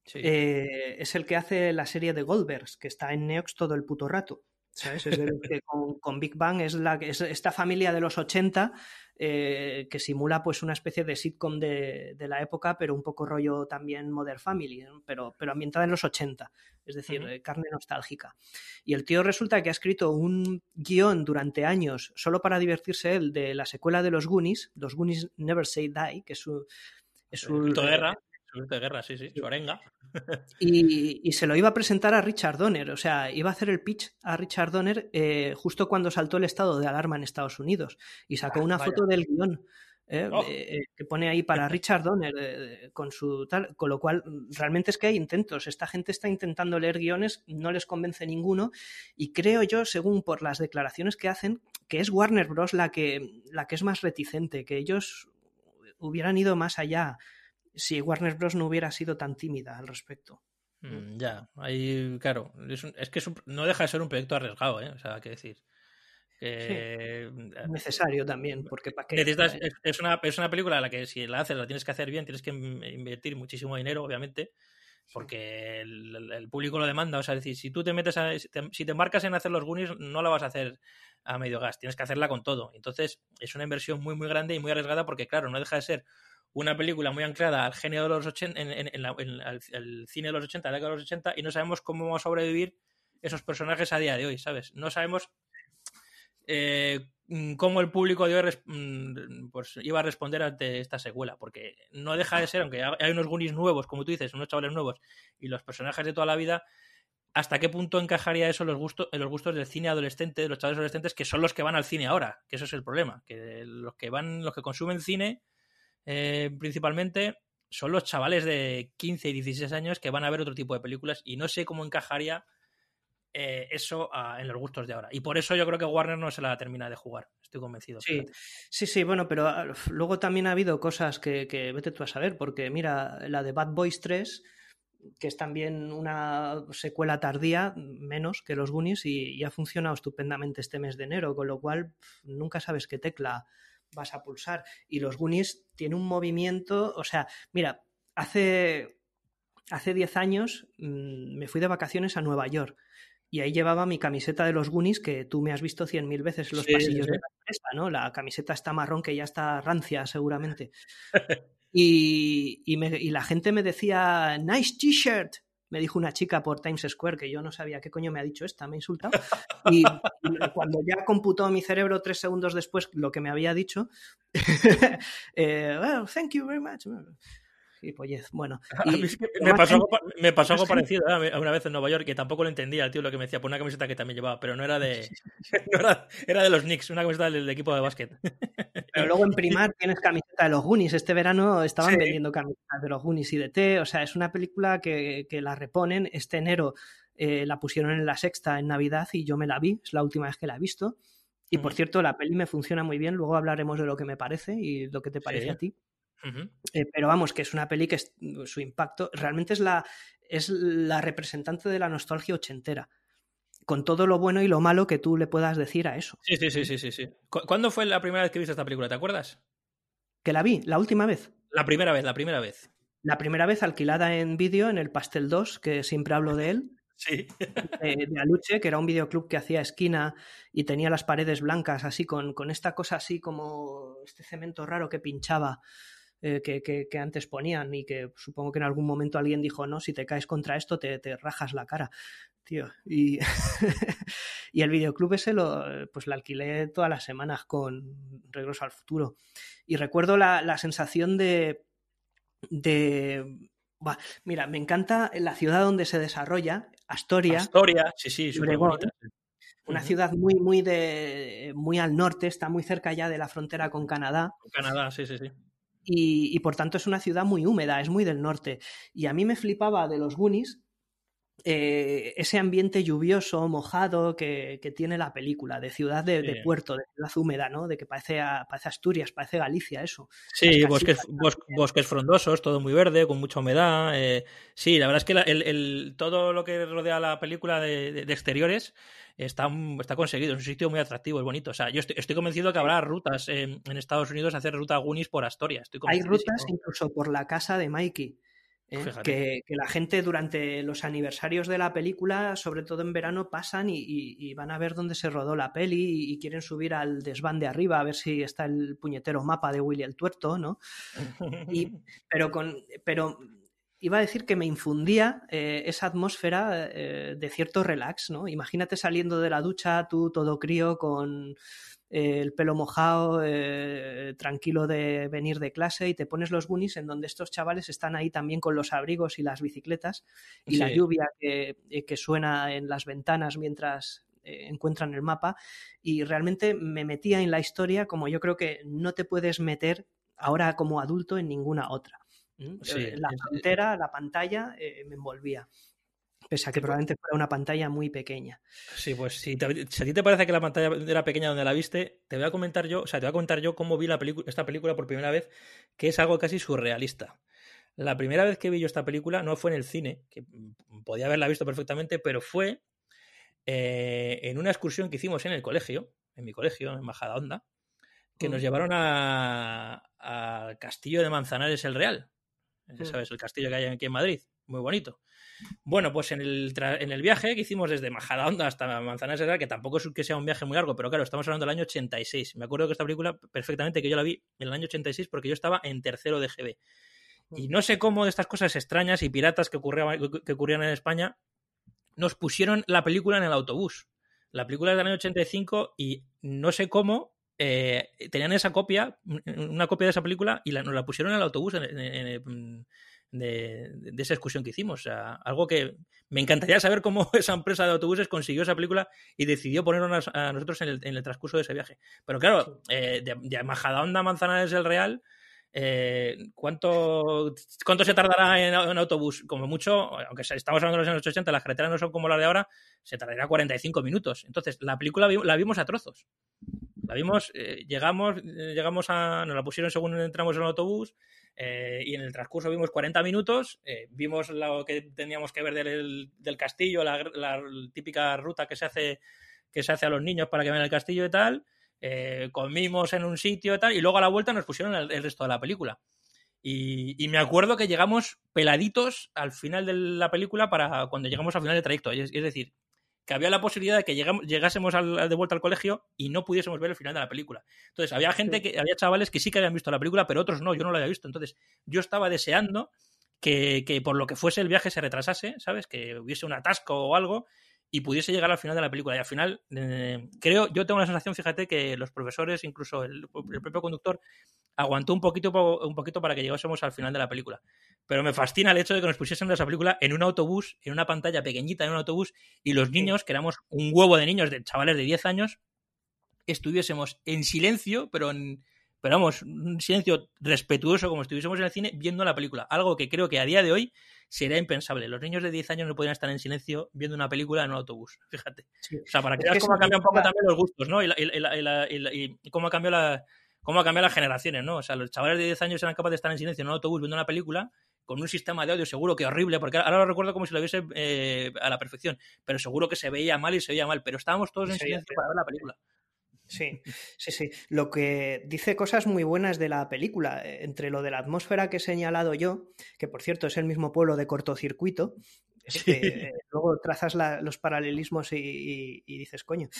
Sí. Es el que hace la serie de Goldbergs, que está en Neox todo el puto rato. ¿Sabes? Es de los que con Big Bang es esta familia de los 80 que simula pues una especie de sitcom de la época, pero un poco rollo también Modern Family, ¿no? pero ambientada en los 80, es decir, carne nostálgica. Y el tío resulta que ha escrito un guión durante años solo para divertirse él de la secuela de los Goonies Never Say Die, que es un grito de guerra. De guerra, sí, su arenga. Y se lo iba a presentar a Richard Donner, o sea, iba a hacer el pitch a Richard Donner justo cuando saltó el estado de alarma en Estados Unidos y sacó una foto del guión que pone ahí para Richard Donner con su tal, con lo cual realmente es que hay intentos, esta gente está intentando leer guiones, no les convence ninguno y creo yo, según por las declaraciones que hacen, que es Warner Bros. la que es más reticente, que ellos hubieran ido más allá si Warner Bros. No hubiera sido tan tímida al respecto. Ya, ahí, claro, es que no deja de ser un proyecto arriesgado, ¿eh? O sea, qué decir. Sí, necesario también, porque ¿para qué? Necesitas, es una película a la que si la haces, la tienes que hacer bien, tienes que invertir muchísimo dinero, obviamente, porque el público lo demanda. O sea, es decir, si tú te metes si te embarcas en hacer los Goonies, no la vas a hacer a medio gas, tienes que hacerla con todo. Entonces, es una inversión muy, muy grande y muy arriesgada porque, claro, no deja de ser una película muy anclada al genio de los 80, el cine de los 80, la década de los 80, y no sabemos cómo vamos a sobrevivir esos personajes a día de hoy, ¿sabes? No sabemos cómo el público de hoy pues iba a responder ante esta secuela, porque no deja de ser, aunque hay unos Goonies nuevos, como tú dices, unos chavales nuevos, y los personajes de toda la vida, ¿hasta qué punto encajaría eso en los gustos del cine adolescente, de los chavales adolescentes, que son los que van al cine ahora? Que eso es el problema, que los que consumen cine principalmente son los chavales de 15 y 16 años que van a ver otro tipo de películas y no sé cómo encajaría eso en los gustos de ahora. Y por eso yo creo que Warner no se la termina de jugar. Estoy convencido. Sí, bueno, pero luego también ha habido cosas que vete tú a saber, porque mira, la de Bad Boys 3, que es también una secuela tardía, menos que los Goonies, y ha funcionado estupendamente este mes de enero, con lo cual nunca sabes qué tecla vas a pulsar. Y los Goonies tiene un movimiento, o sea, mira, hace 10 años me fui de vacaciones a Nueva York y ahí llevaba mi camiseta de los Goonies, que tú me has visto 100.000 veces en los pasillos de la empresa, ¿no? La camiseta está marrón, que ya está rancia seguramente. y la gente me decía, nice t-shirt, me dijo una chica por Times Square, que yo no sabía qué coño me ha dicho esta, me ha insultado. Y cuando ya computó mi cerebro 3 segundos después lo que me había dicho, well, thank you very much. Y pues, bueno. Me pasó algo parecido una vez en Nueva York, que tampoco lo entendía el tío lo que me decía, por una camiseta que también llevaba, pero no era de era de los Knicks, una camiseta del equipo de básquet. Pero luego en Primark tienes camiseta de los Goonies. Este verano estaban vendiendo camisetas de los Goonies y de T. O sea, es una película que la reponen. Este enero la pusieron en La Sexta en Navidad y yo me la vi, es la última vez que la he visto. Y por cierto, la peli me funciona muy bien. Luego hablaremos de lo que me parece y lo que te parece a ti. Pero vamos, que es una peli que su impacto realmente es la representante de la nostalgia ochentera, con todo lo bueno y lo malo que tú le puedas decir a eso. Sí. ¿Cuándo fue la primera vez que viste esta película? ¿Te acuerdas? Que la vi, la última vez. La primera vez. La primera vez alquilada en vídeo en el Pastel 2, que siempre hablo de él. Sí. De Aluche, que era un videoclub que hacía esquina y tenía las paredes blancas así con esta cosa así como este cemento raro que pinchaba. Que antes ponían y que supongo que en algún momento alguien dijo, no, si te caes contra esto te rajas la cara, tío. Y el videoclub ese lo alquilé todas las semanas con Regreso al Futuro. Y recuerdo la sensación de mira, me encanta la ciudad donde se desarrolla, Astoria. Sí, súper bonita. Una ciudad muy al norte, está muy cerca ya de la frontera con Canadá. Sí. Y por tanto es una ciudad muy húmeda, es muy del norte. Y a mí me flipaba de los Goonies ese ambiente lluvioso, mojado que tiene la película, de ciudad de puerto, de ciudad húmeda, ¿no? De que parece Asturias, parece Galicia, eso. Sí, bosques frondosos, todo muy verde, con mucha humedad. Sí, la verdad es que todo lo que rodea la película de exteriores está conseguido, es un sitio muy atractivo, es bonito. O sea, yo estoy convencido que habrá rutas en Estados Unidos, hacer ruta Goonies por Astoria. Hay rutas incluso por la casa de Mikey, Que la gente durante los aniversarios de la película, sobre todo en verano, pasan y van a ver dónde se rodó la peli y quieren subir al desván de arriba a ver si está el puñetero mapa de Willy el Tuerto, ¿no? Pero iba a decir que me infundía esa atmósfera de cierto relax, ¿no? Imagínate saliendo de la ducha, tú todo crío con el pelo mojado, tranquilo de venir de clase, y te pones los Goonies en donde estos chavales están ahí también con los abrigos y las bicicletas y la lluvia que suena en las ventanas mientras encuentran el mapa, y realmente me metía en la historia como yo creo que no te puedes meter ahora como adulto en ninguna otra. La frontera, la pantalla me envolvía. Pese a que probablemente fuera una pantalla muy pequeña. Sí, pues si a ti te parece que la pantalla era pequeña donde la viste, te voy a comentar yo cómo vi esta película por primera vez, que es algo casi surrealista. La primera vez que vi yo esta película no fue en el cine, que podía haberla visto perfectamente, pero fue en una excursión que hicimos en mi colegio, en Majadahonda, que nos llevaron al castillo de Manzanares el Real. ¿Sabes? El castillo que hay aquí en Madrid, muy bonito. Bueno, pues en el viaje que hicimos desde Majadahonda hasta Manzanares el Real, que tampoco es que sea un viaje muy largo, pero claro, estamos hablando del año 86. Me acuerdo que esta película perfectamente que yo la vi en el año 86 porque yo estaba en tercero de GB. Y no sé cómo de estas cosas extrañas y piratas que ocurrían en España, nos pusieron la película en el autobús. La película es del año 85 y no sé cómo tenían esa copia, una copia de esa película, y nos la pusieron en el autobús de esa excursión que hicimos. O sea, algo que me encantaría saber cómo esa empresa de autobuses consiguió esa película y decidió ponernos a nosotros en el transcurso de ese viaje. Pero claro, de Majadahonda a Manzanares del Real, ¿cuánto se tardará en autobús? Como mucho, aunque estamos hablando de los años 80, las carreteras no son como las de ahora, se tardará 45 minutos. Entonces, la película la vimos a trozos. La vimos, nos la pusieron según entramos en el autobús, y en el transcurso vimos 40 minutos, vimos lo que teníamos que ver del castillo, la típica ruta que se hace a los niños para que vean el castillo y tal, comimos en un sitio y tal, y luego a la vuelta nos pusieron el resto de la película. Y me acuerdo que llegamos peladitos al final de la película para cuando llegamos al final del trayecto, es decir, que había la posibilidad de que llegásemos de vuelta al colegio y no pudiésemos ver el final de la película. Entonces, había chavales que sí que habían visto la película, pero otros no, yo no la había visto. Entonces, yo estaba deseando que por lo que fuese el viaje se retrasase, ¿sabes? Que hubiese un atasco o algo y pudiese llegar al final de la película. Y al final, yo tengo la sensación, fíjate, que los profesores, incluso el propio conductor, aguantó un poquito para que llegásemos al final de la película. Pero me fascina el hecho de que nos pusiesen esa película en un autobús, en una pantalla pequeñita en un autobús, y los niños, que éramos un huevo de niños, de chavales de 10 años, estuviésemos en silencio, pero vamos, un silencio respetuoso, como si estuviésemos en el cine viendo la película. Algo que creo que a día de hoy sería impensable. Los niños de 10 años no podrían estar en silencio viendo una película en un autobús, fíjate. Sí. O sea, para que veas cómo ha cambiado un poco también los gustos, ¿no? Y cómo ha cambiado las generaciones, ¿no? O sea, los chavales de 10 años eran capaces de estar en silencio en un autobús viendo una película con un sistema de audio seguro que horrible, porque ahora lo recuerdo como si lo viese a la perfección, pero seguro que se veía mal, pero estábamos todos en silencio para ver la película. Sí. Lo que dice cosas muy buenas de la película, entre lo de la atmósfera que he señalado yo, que por cierto es el mismo pueblo de Cortocircuito, luego trazas los paralelismos y dices, coño.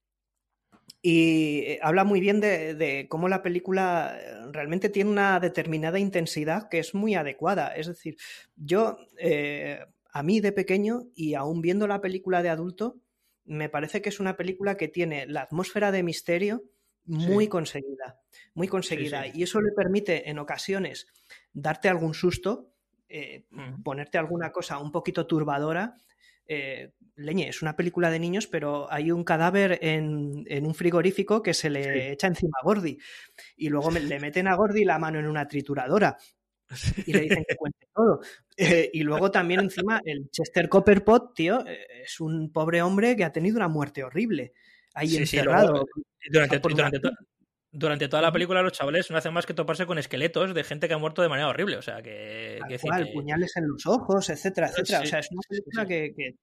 Y habla muy bien de cómo la película realmente tiene una determinada intensidad que es muy adecuada. Es decir, yo, a mí de pequeño y aún viendo la película de adulto, me parece que es una película que tiene la atmósfera de misterio muy conseguida. Sí. Y eso le permite en ocasiones darte algún susto, ponerte alguna cosa un poquito turbadora. Leñe, es una película de niños, pero hay un cadáver en un frigorífico que se le echa encima a Gordy y luego le meten a Gordy la mano en una trituradora y le dicen que cuente todo. Y luego también encima el Chester Copperpot, tío, es un pobre hombre que ha tenido una muerte horrible ahí encerrado. Durante toda la película los chavales no hacen más que toparse con esqueletos de gente que ha muerto de manera horrible, o sea, puñales en los ojos, etcétera. O sea, es una película que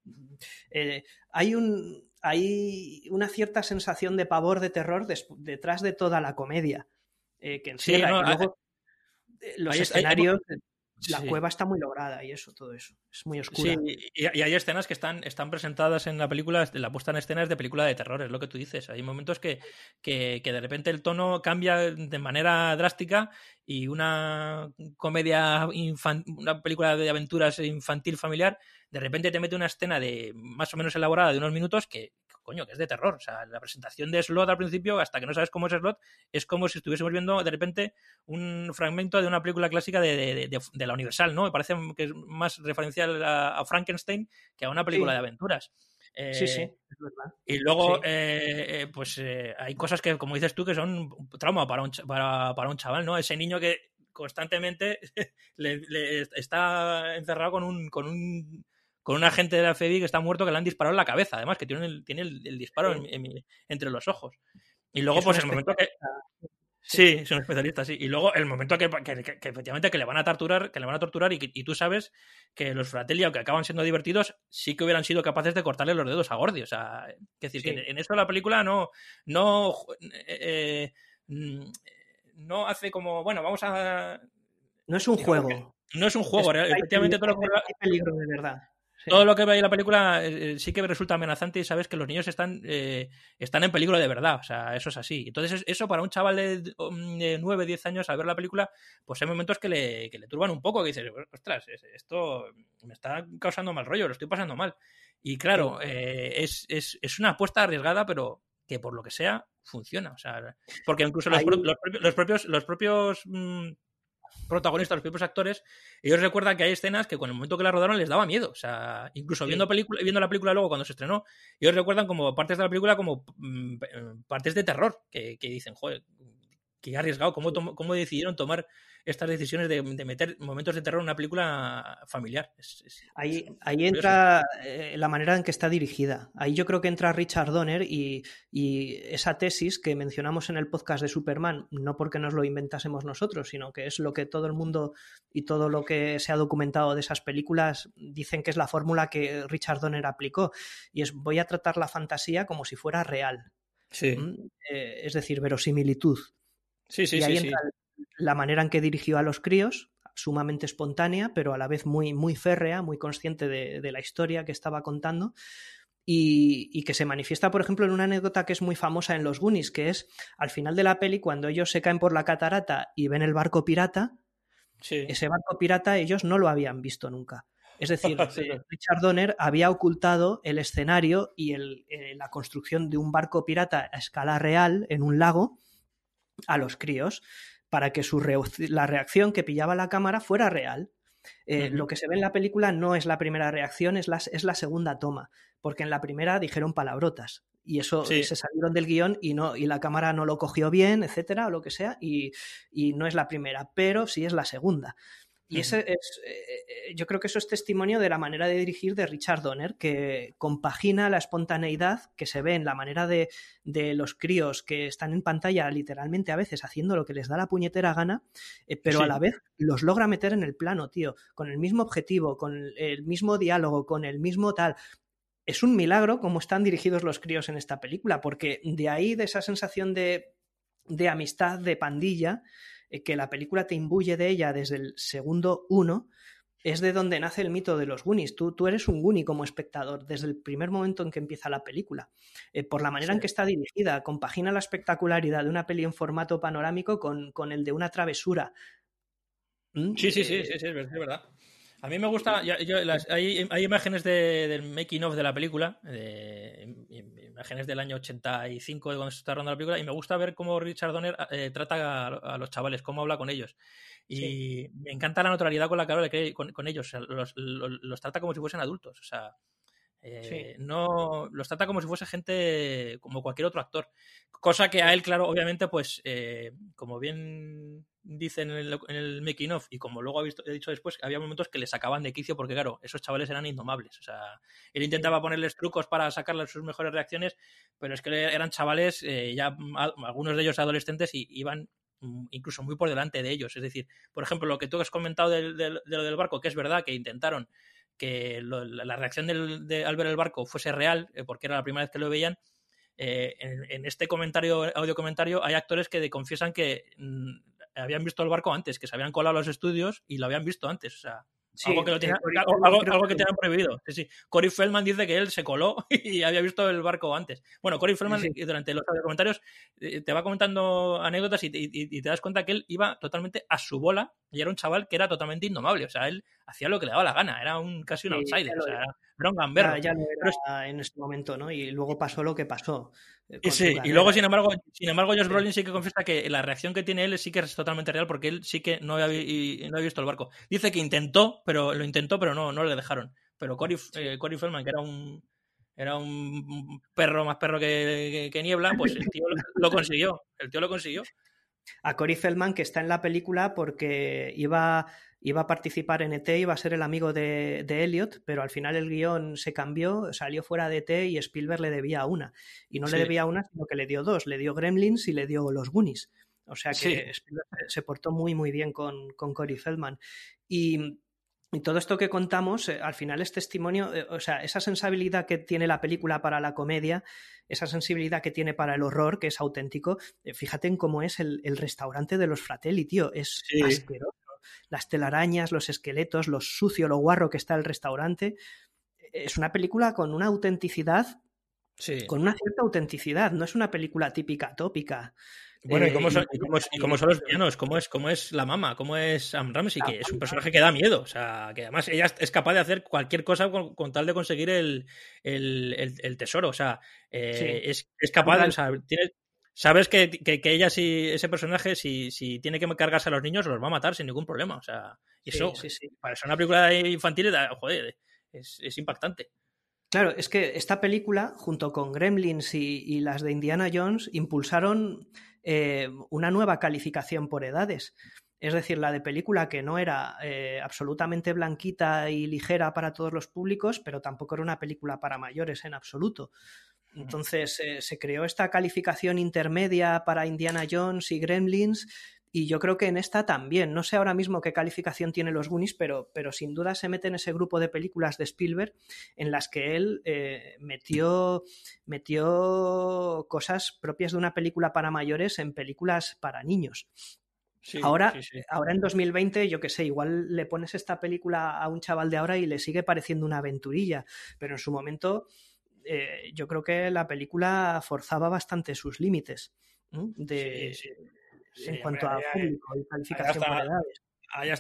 hay una cierta sensación de pavor, de terror detrás de toda la comedia que encierra. Luego los escenarios... la cueva está muy lograda y todo eso. Es muy oscura. Sí, y hay escenas que están presentadas en la película, la puesta en escena es de película de terror, es lo que tú dices. Hay momentos que de repente el tono cambia de manera drástica y una comedia una película de aventuras infantil familiar, de repente te mete una escena de más o menos elaborada de unos minutos que es de terror. O sea, la presentación de Slot al principio, hasta que no sabes cómo es Slot, es como si estuviésemos viendo de repente un fragmento de una película clásica de la Universal, ¿no? Me parece que es más referencial a Frankenstein que a una película de aventuras. Sí, es verdad. Y luego, hay cosas que, como dices tú, que son un trauma para un chaval, ¿no? Ese niño que constantemente le está encerrado con un agente de la FBI que está muerto, que le han disparado en la cabeza, además, que tiene el disparo entre los ojos. Y luego, pues el momento que... Sí, es un especialista, sí. Y luego el momento que efectivamente que le van a torturar y tú sabes que los Fratelli, aunque acaban siendo divertidos, sí que hubieran sido capaces de cortarle los dedos a Gordy. O sea, es decir, que en eso la película no hace como, bueno, vamos a... No es un juego. No es un juego, efectivamente todo lo que... Hay peligro de verdad. Sí. Todo lo que ve en la película sí que resulta amenazante y sabes que los niños están en peligro de verdad. O sea, eso es así. Entonces, eso para un chaval de 9, 10 años al ver la película, pues hay momentos que le turban un poco, que dices, ostras, esto me está causando mal rollo, lo estoy pasando mal. Y claro, es una apuesta arriesgada, pero que por lo que sea, funciona. O sea, porque incluso los propios protagonistas, los propios actores, ellos recuerdan que hay escenas que con el momento que la rodaron les daba miedo. O sea, incluso viendo la película luego cuando se estrenó, ellos recuerdan como partes de la película como partes de terror, que dicen, joder, qué arriesgado, cómo decidieron tomar estas decisiones de meter momentos de terror en una película familiar. Ahí entra la manera en que está dirigida. Ahí yo creo que entra Richard Donner y esa tesis que mencionamos en el podcast de Superman, no porque nos lo inventásemos nosotros, sino que es lo que todo el mundo y todo lo que se ha documentado de esas películas dicen que es la fórmula que Richard Donner aplicó. Y es, voy a tratar la fantasía como si fuera real. Sí. Es decir, verosimilitud. Sí, y ahí entra la manera en que dirigió a los críos, sumamente espontánea, pero a la vez muy, muy férrea, muy consciente de la historia que estaba contando, y que se manifiesta, por ejemplo, en una anécdota que es muy famosa en los Goonies, que es al final de la peli, cuando ellos se caen por la catarata y ven el barco pirata, ese barco pirata ellos no lo habían visto nunca. Es decir, Richard Donner había ocultado el escenario y la construcción de un barco pirata a escala real en un lago a los críos para que la reacción que pillaba la cámara fuera real. Lo que se ve en la película no es la primera reacción, es la segunda toma, porque en la primera dijeron palabrotas y eso se salieron del guión y la cámara no lo cogió bien, etcétera, o lo que sea, y no es la primera, pero sí es la segunda. Y ese yo creo que eso es testimonio de la manera de dirigir de Richard Donner, que compagina la espontaneidad que se ve en la manera de los críos que están en pantalla literalmente a veces haciendo lo que les da la puñetera gana, pero a la vez los logra meter en el plano, tío, con el mismo objetivo, con el mismo diálogo, con el mismo tal. Es un milagro cómo están dirigidos los críos en esta película, porque de ahí, de esa sensación de amistad, de pandilla, que la película te imbuye de ella desde el segundo 1, es de donde nace el mito de los Goonies. Tú eres un Goonie como espectador desde el primer momento en que empieza la película. Por la manera en que está dirigida, compagina la espectacularidad de una peli en formato panorámico con el de una travesura. Sí, es verdad. A mí me gusta, hay imágenes del making of de la película, imágenes del año 85 de cuando se está rodando la película, y me gusta ver cómo Richard Donner trata a los chavales, cómo habla con ellos. Y me encanta la naturalidad con la que habla con ellos. O sea, los trata como si fuesen adultos. O sea, no los trata como si fuese gente como cualquier otro actor. Cosa que a él, claro, obviamente, pues como bien dice en el making of y como luego he dicho después, había momentos que le sacaban de quicio porque, claro, esos chavales eran indomables. O sea, él intentaba ponerles trucos para sacarles sus mejores reacciones, pero es que eran chavales, ya algunos de ellos adolescentes, y iban incluso muy por delante de ellos. Es decir, por ejemplo, lo que tú has comentado de lo del barco, que es verdad que intentaron que la reacción al ver el barco fuese real, porque era la primera vez que lo veían. En este audio comentario hay actores que confiesan que habían visto el barco antes, que se habían colado a los estudios y lo habían visto antes, o sea... Sí, algo que tenían prohibido. Sí. Corey Feldman dice que él se coló y había visto el barco antes. Bueno, Corey Feldman durante los comentarios te va comentando anécdotas y te das cuenta que él iba totalmente a su bola y era un chaval que era totalmente indomable. O sea, él hacía lo que le daba la gana. Era casi un outsider. O sea, era un gamberro. Ya lo era en ese momento, ¿no? Y luego pasó lo que pasó. Y luego, sin embargo, Josh Brolin sí que confiesa que la reacción que tiene él sí que es totalmente real porque él sí que no había visto el barco. Dice que lo intentó, pero no le dejaron. Pero Corey Feldman, que era un perro más perro que niebla, pues el tío lo consiguió. A Corey Feldman, que está en la película porque iba a participar en E.T., iba a ser el amigo de Elliot, pero al final el guión se cambió, salió fuera de E.T. y Spielberg le debía una. Y no le debía una, sino que le dio dos. Le dio Gremlins y le dio Los Goonies. O sea que Spielberg se portó muy, muy bien con Corey Feldman. Y todo esto que contamos, al final es testimonio, o sea, esa sensibilidad que tiene la película para la comedia, esa sensibilidad que tiene para el horror, que es auténtico. Fíjate en cómo es el restaurante de los Fratelli, tío. Es asqueroso. Las telarañas, los esqueletos, lo sucio, lo guarro que está el restaurante. Es una película con una autenticidad, con una cierta autenticidad. No es una película típica, tópica. Bueno, y cómo son los villanos, cómo es la mama, cómo es Sam Ramsey, que es un personaje que da miedo, o sea, que además ella es capaz de hacer cualquier cosa con tal de conseguir el tesoro, o sea, es capaz, o sea, sabes que ella, ese personaje, si tiene que cargarse a los niños, los va a matar sin ningún problema, o sea, y eso, para ser una película infantil, joder, es impactante. Claro, es que esta película, junto con Gremlins y las de Indiana Jones, impulsaron una nueva calificación por edades. Es decir, la de película que no era absolutamente blanquita y ligera para todos los públicos, pero tampoco era una película para mayores en absoluto. Entonces se creó esta calificación intermedia para Indiana Jones y Gremlins. Y yo creo que en esta también. No sé ahora mismo qué calificación tiene Los Goonies, pero sin duda se mete en ese grupo de películas de Spielberg en las que él metió cosas propias de una película para mayores en películas para niños. Ahora en 2020, yo qué sé, igual le pones esta película a un chaval de ahora y le sigue pareciendo una aventurilla, pero en su momento yo creo que la película forzaba bastante sus límites en cuanto a público y calificación por edades. Allá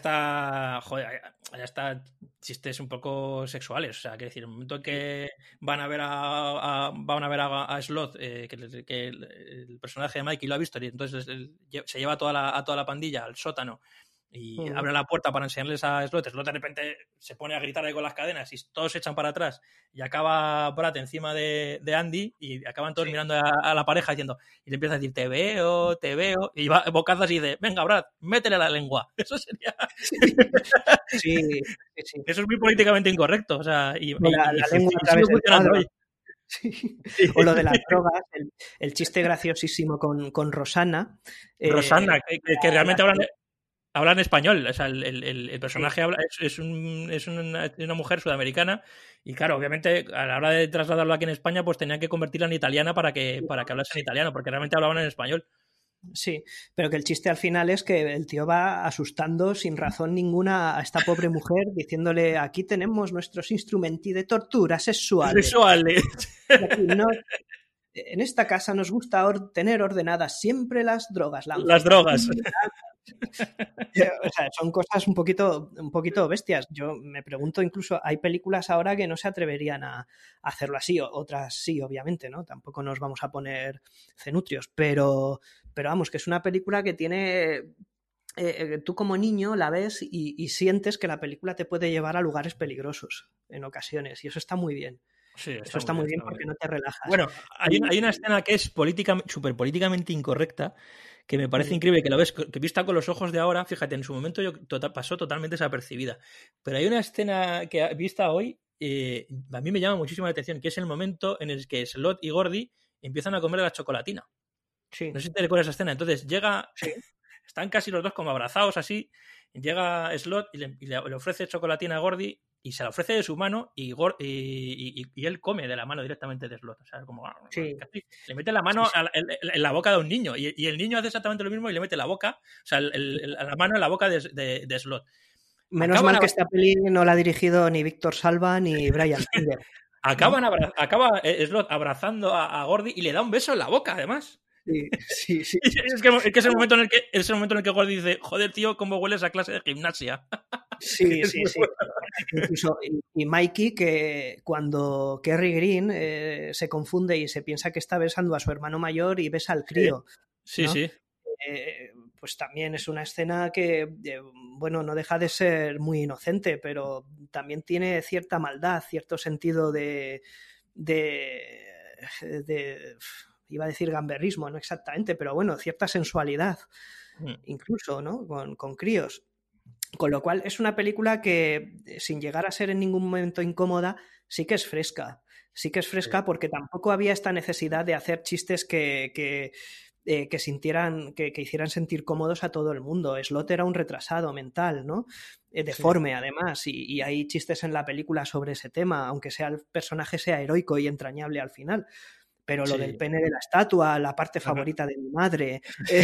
está chistes un poco sexuales, o sea, que decir, el momento en que van a ver a Sloth, que el personaje de Mikey lo ha visto y entonces se lleva a toda la pandilla al sótano y abre la puerta para enseñarles a Sloth. Sloth de repente se pone a gritar ahí con las cadenas y todos se echan para atrás y acaba Brad encima de Andy y acaban todos mirando a la pareja diciendo, y le empieza a decir te veo y va bocazas y dice, venga Brad, métele la lengua. Eso sería sí. Eso es muy políticamente incorrecto, o sea, la lengua a través del cuadro. O lo de las drogas, el chiste graciosísimo con Rosanna. Rosanna, que realmente habla en español, o sea, el personaje es una mujer sudamericana y claro, obviamente a la hora de trasladarlo aquí en España pues tenían que convertirla en italiana para que hablase en italiano, porque realmente hablaban en español. Sí, pero que el chiste al final es que el tío va asustando sin razón ninguna a esta pobre mujer diciéndole, aquí tenemos nuestros instrumentos de tortura sexuales. En esta casa nos gusta tener ordenadas siempre las drogas. Las drogas. O sea, son cosas un poquito bestias. Yo me pregunto, incluso hay películas ahora que no se atreverían a hacerlo así, otras sí, obviamente, ¿no? Tampoco nos vamos a poner cenutrios, pero vamos, que es una película que tiene... tú como niño la ves y sientes que la película te puede llevar a lugares peligrosos en ocasiones, y eso está muy bien. Sí, eso está muy bien porque no te relajas. Bueno, hay una escena que es súper políticamente incorrecta, que me parece increíble que lo ves, que vista con los ojos de ahora, fíjate, en su momento pasó totalmente desapercibida. Pero hay una escena que vista hoy, a mí me llama muchísimo la atención, que es el momento en el que Sloth y Gordy empiezan a comer la chocolatina. Sí. No sé si te recuerdas esa escena. Entonces están casi los dos como abrazados así, llega Sloth y le ofrece chocolatina a Gordy y se la ofrece de su mano y él come de la mano directamente de Slott. O sea, como casi le mete la mano en la boca de un niño y el niño hace exactamente lo mismo y le mete la boca, o sea, la mano en la boca de Slott. Menos mal que esta peli no la ha dirigido ni Víctor Salva ni Bryan Singer. Acaba Slott abrazando a Gordy y le da un beso en la boca, además. Sí. Es que es el momento en el que Gordy dice, joder, tío, cómo huele esa clase de gimnasia. Sí. Incluso, y Mikey, que cuando Kerry Green se confunde y se piensa que está besando a su hermano mayor y besa al crío. Sí. Pues también es una escena que, bueno, no deja de ser muy inocente, pero también tiene cierta maldad, cierto sentido de iba a decir gamberrismo, no exactamente, pero bueno, cierta sensualidad, incluso, ¿no? Con críos. Con lo cual es una película que, sin llegar a ser en ningún momento incómoda, sí que es fresca. Sí que es fresca porque tampoco había esta necesidad de hacer chistes que hicieran sentir cómodos a todo el mundo. Slott era un retrasado mental, ¿no? Deforme, además, y hay chistes en la película sobre ese tema, aunque el personaje sea heroico y entrañable al final. Pero lo del pene de la estatua, la parte favorita de mi madre,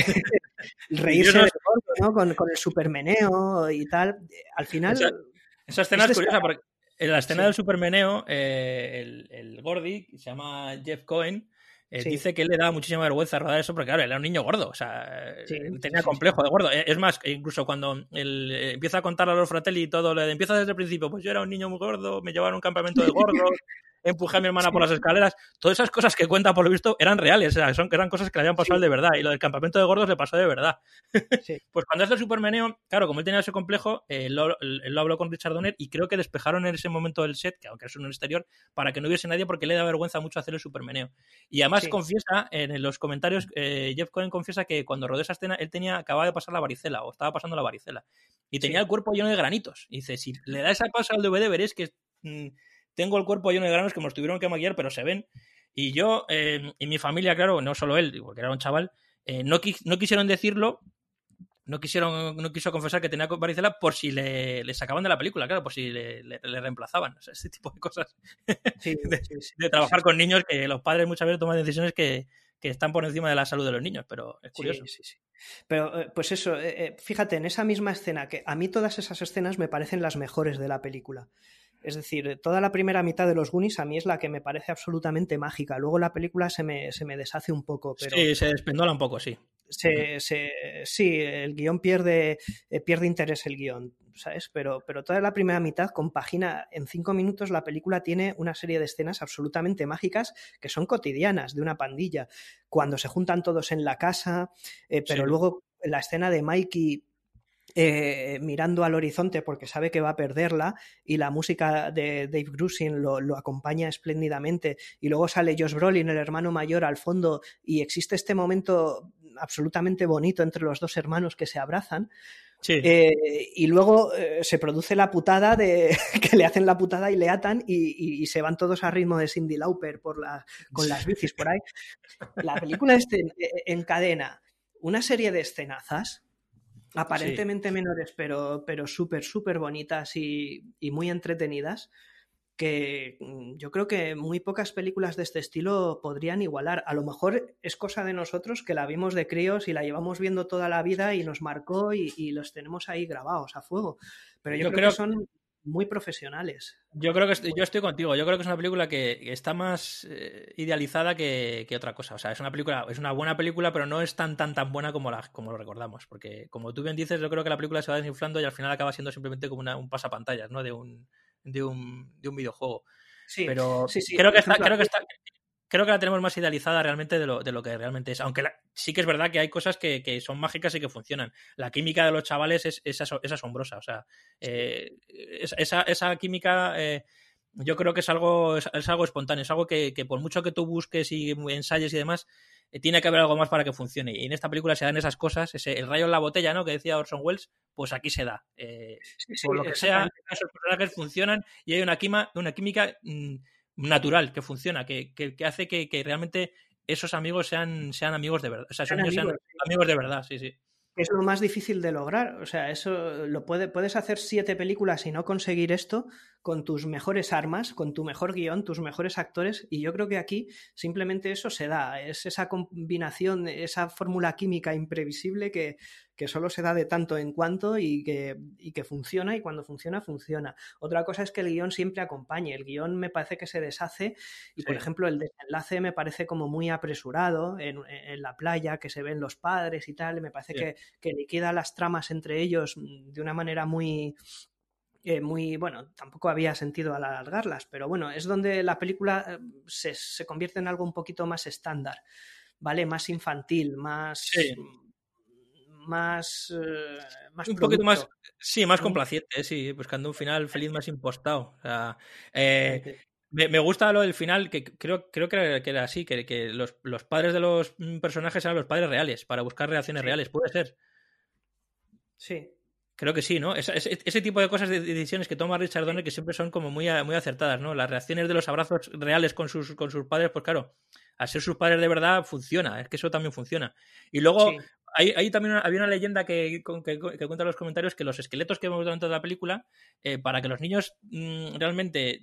reírse de gordo, ¿no? Con el supermeneo y tal, al final... Esa escena es curiosa porque en la escena del supermeneo, el Gordy, que se llama Jeff Cohen, dice que él le daba muchísima vergüenza rodar eso porque, claro, él era un niño gordo, o sea, tenía complejo de gordo. Es más, incluso cuando él empieza a contar a los Fratelli y todo, empieza desde el principio, pues yo era un niño muy gordo, me llevaban a un campamento de gordos, empujé a mi hermana por las escaleras, todas esas cosas que cuenta por lo visto eran reales, o sea, eran cosas que le habían pasado de verdad, y lo del campamento de gordos le pasó de verdad. Pues cuando hace el supermeneo, claro, como él tenía ese complejo, él lo habló con Richard Donner y creo que despejaron en ese momento el set, que aunque es un exterior, para que no hubiese nadie porque le da vergüenza mucho hacer el supermeneo. Y además confiesa, en los comentarios, Jeff Cohen confiesa que cuando rodó esa escena él acababa de pasar la varicela, o estaba pasando la varicela, y tenía el cuerpo lleno de granitos. Y dice, si le da esa pausa al DVD veréis que tengo el cuerpo lleno de granos que me los tuvieron que maquillar, pero se ven. Y yo, y mi familia, claro, no solo él, porque era un chaval, no quisieron decirlo, no quiso confesar que tenía varicela por si le sacaban de la película, claro, por si le reemplazaban. O sea, ese tipo de cosas. De trabajar con niños, que los padres muchas veces toman decisiones que están por encima de la salud de los niños, pero es curioso. Sí. Pero, pues eso, fíjate, en esa misma escena, que a mí todas esas escenas me parecen las mejores de la película. Es decir, toda la primera mitad de los Goonies a mí es la que me parece absolutamente mágica. Luego la película se me deshace un poco. Pero sí, se despendola un poco, sí. Sí, el guión pierde interés el guión, ¿sabes? Pero toda la primera mitad compagina. En 5 minutos la película tiene una serie de escenas absolutamente mágicas que son cotidianas de una pandilla. Cuando se juntan todos en la casa, pero luego la escena de Mikey mirando al horizonte porque sabe que va a perderla, y la música de Dave Grusin lo acompaña espléndidamente, y luego sale Josh Brolin, el hermano mayor, al fondo, y existe este momento absolutamente bonito entre los dos hermanos que se abrazan. Y luego se produce la putada de que le hacen la putada y le atan y se van todos a ritmo de Cyndi Lauper con las bicis por ahí. La película encadena una serie de escenazas aparentemente menores, pero súper bonitas y muy entretenidas, que yo creo que muy pocas películas de este estilo podrían igualar. A lo mejor es cosa de nosotros, que la vimos de críos y la llevamos viendo toda la vida y nos marcó y los tenemos ahí grabados a fuego, pero yo creo que son muy profesionales. Yo estoy contigo. Yo creo que es una película que está más idealizada que otra cosa. O sea, es una buena película, pero no es tan buena como lo recordamos. Porque, como tú bien dices, yo creo que la película se va desinflando y al final acaba siendo simplemente como un pasapantallas, ¿no? De un videojuego. Pero creo que la tenemos más idealizada realmente de lo que realmente es. Aunque sí que es verdad que hay cosas que son mágicas y que funcionan. La química de los chavales es asombrosa. O sea, esa química yo creo que es algo espontáneo. Es algo que por mucho que tú busques y ensayes y demás, tiene que haber algo más para que funcione. Y en esta película se dan esas cosas. El rayo en la botella, ¿no?, que decía Orson Welles, pues aquí se da. Por lo que sea, esos personajes funcionan y hay una química natural que funciona, que hace que realmente esos amigos sean amigos de verdad. O sea, esos niños sean amigos de verdad, sí. Es lo más difícil de lograr. O sea, eso puedes hacer 7 películas y no conseguir esto con tus mejores armas, con tu mejor guión, tus mejores actores, y yo creo que aquí simplemente eso se da. Es esa combinación, esa fórmula química imprevisible que solo se da de tanto en cuanto y que funciona, y cuando funciona, funciona. Otra cosa es que el guión siempre acompañe. El guión me parece que se deshace y, por ejemplo, el desenlace me parece como muy apresurado en la playa, que se ven los padres y tal. Me parece que liquida las tramas entre ellos de una manera muy, bueno, tampoco había sentido al alargarlas, pero bueno, es donde la película se convierte en algo un poquito más estándar, ¿vale? Más infantil, más un poquito más, sí, más complaciente, sí, buscando un final feliz más impostado. O sea, me gusta lo del final, que creo que era así, que los padres de los personajes eran los padres reales, para buscar reacciones reales, ¿puede ser? Sí. Creo que sí, ¿no? Ese tipo de cosas, de decisiones que toma Richard Donner, que siempre son como muy acertadas, ¿no? Las reacciones de los abrazos reales con sus padres, pues claro, al ser sus padres de verdad funciona, es que eso también funciona. Y luego ahí también había una leyenda que cuenta en los comentarios, que los esqueletos que vemos durante la película, para que los niños realmente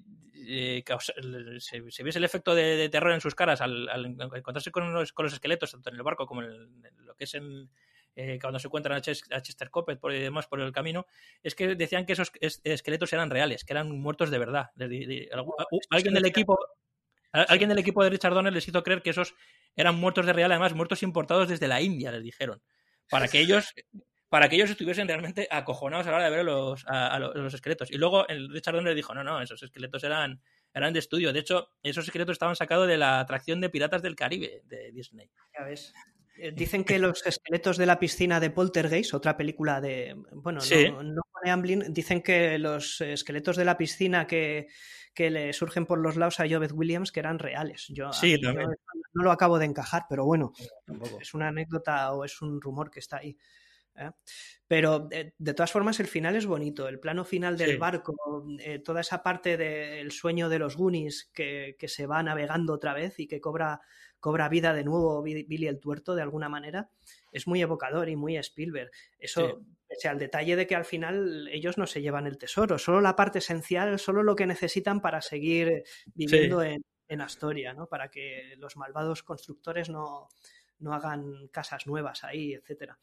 se viese el efecto de terror en sus caras al encontrarse con los esqueletos, tanto en el barco como en lo que es cuando se encuentran a Chester Coppet y demás por el camino, es que decían que esos esqueletos eran reales, que eran muertos de verdad. Alguien del equipo de Richard Donner les hizo creer que esos eran muertos de real, además muertos importados desde la India, les dijeron, para que ellos estuviesen realmente acojonados a la hora de ver a los esqueletos. Y luego el Richard Donner dijo, no, esos esqueletos eran de estudio. De hecho, esos esqueletos estaban sacados de la atracción de Piratas del Caribe de Disney. Ya ves. Dicen que los esqueletos de la piscina de Poltergeist, otra película de... Bueno, no pone Amblin, dicen que los esqueletos de la piscina que le surgen por los lados a Joveth Williams, que eran reales. Yo no lo acabo de encajar, pero bueno, es una anécdota o es un rumor que está ahí. Pero de todas formas el final es bonito, el plano final del barco, toda esa parte del sueño de los Goonies que se va navegando otra vez y que cobra vida de nuevo Billy el Tuerto de alguna manera, es muy evocador y muy Spielberg. Eso, pese al detalle de que al final ellos no se llevan el tesoro, solo la parte esencial, solo lo que necesitan para seguir viviendo en Astoria, ¿no? Para que los malvados constructores no hagan casas nuevas ahí, etcétera.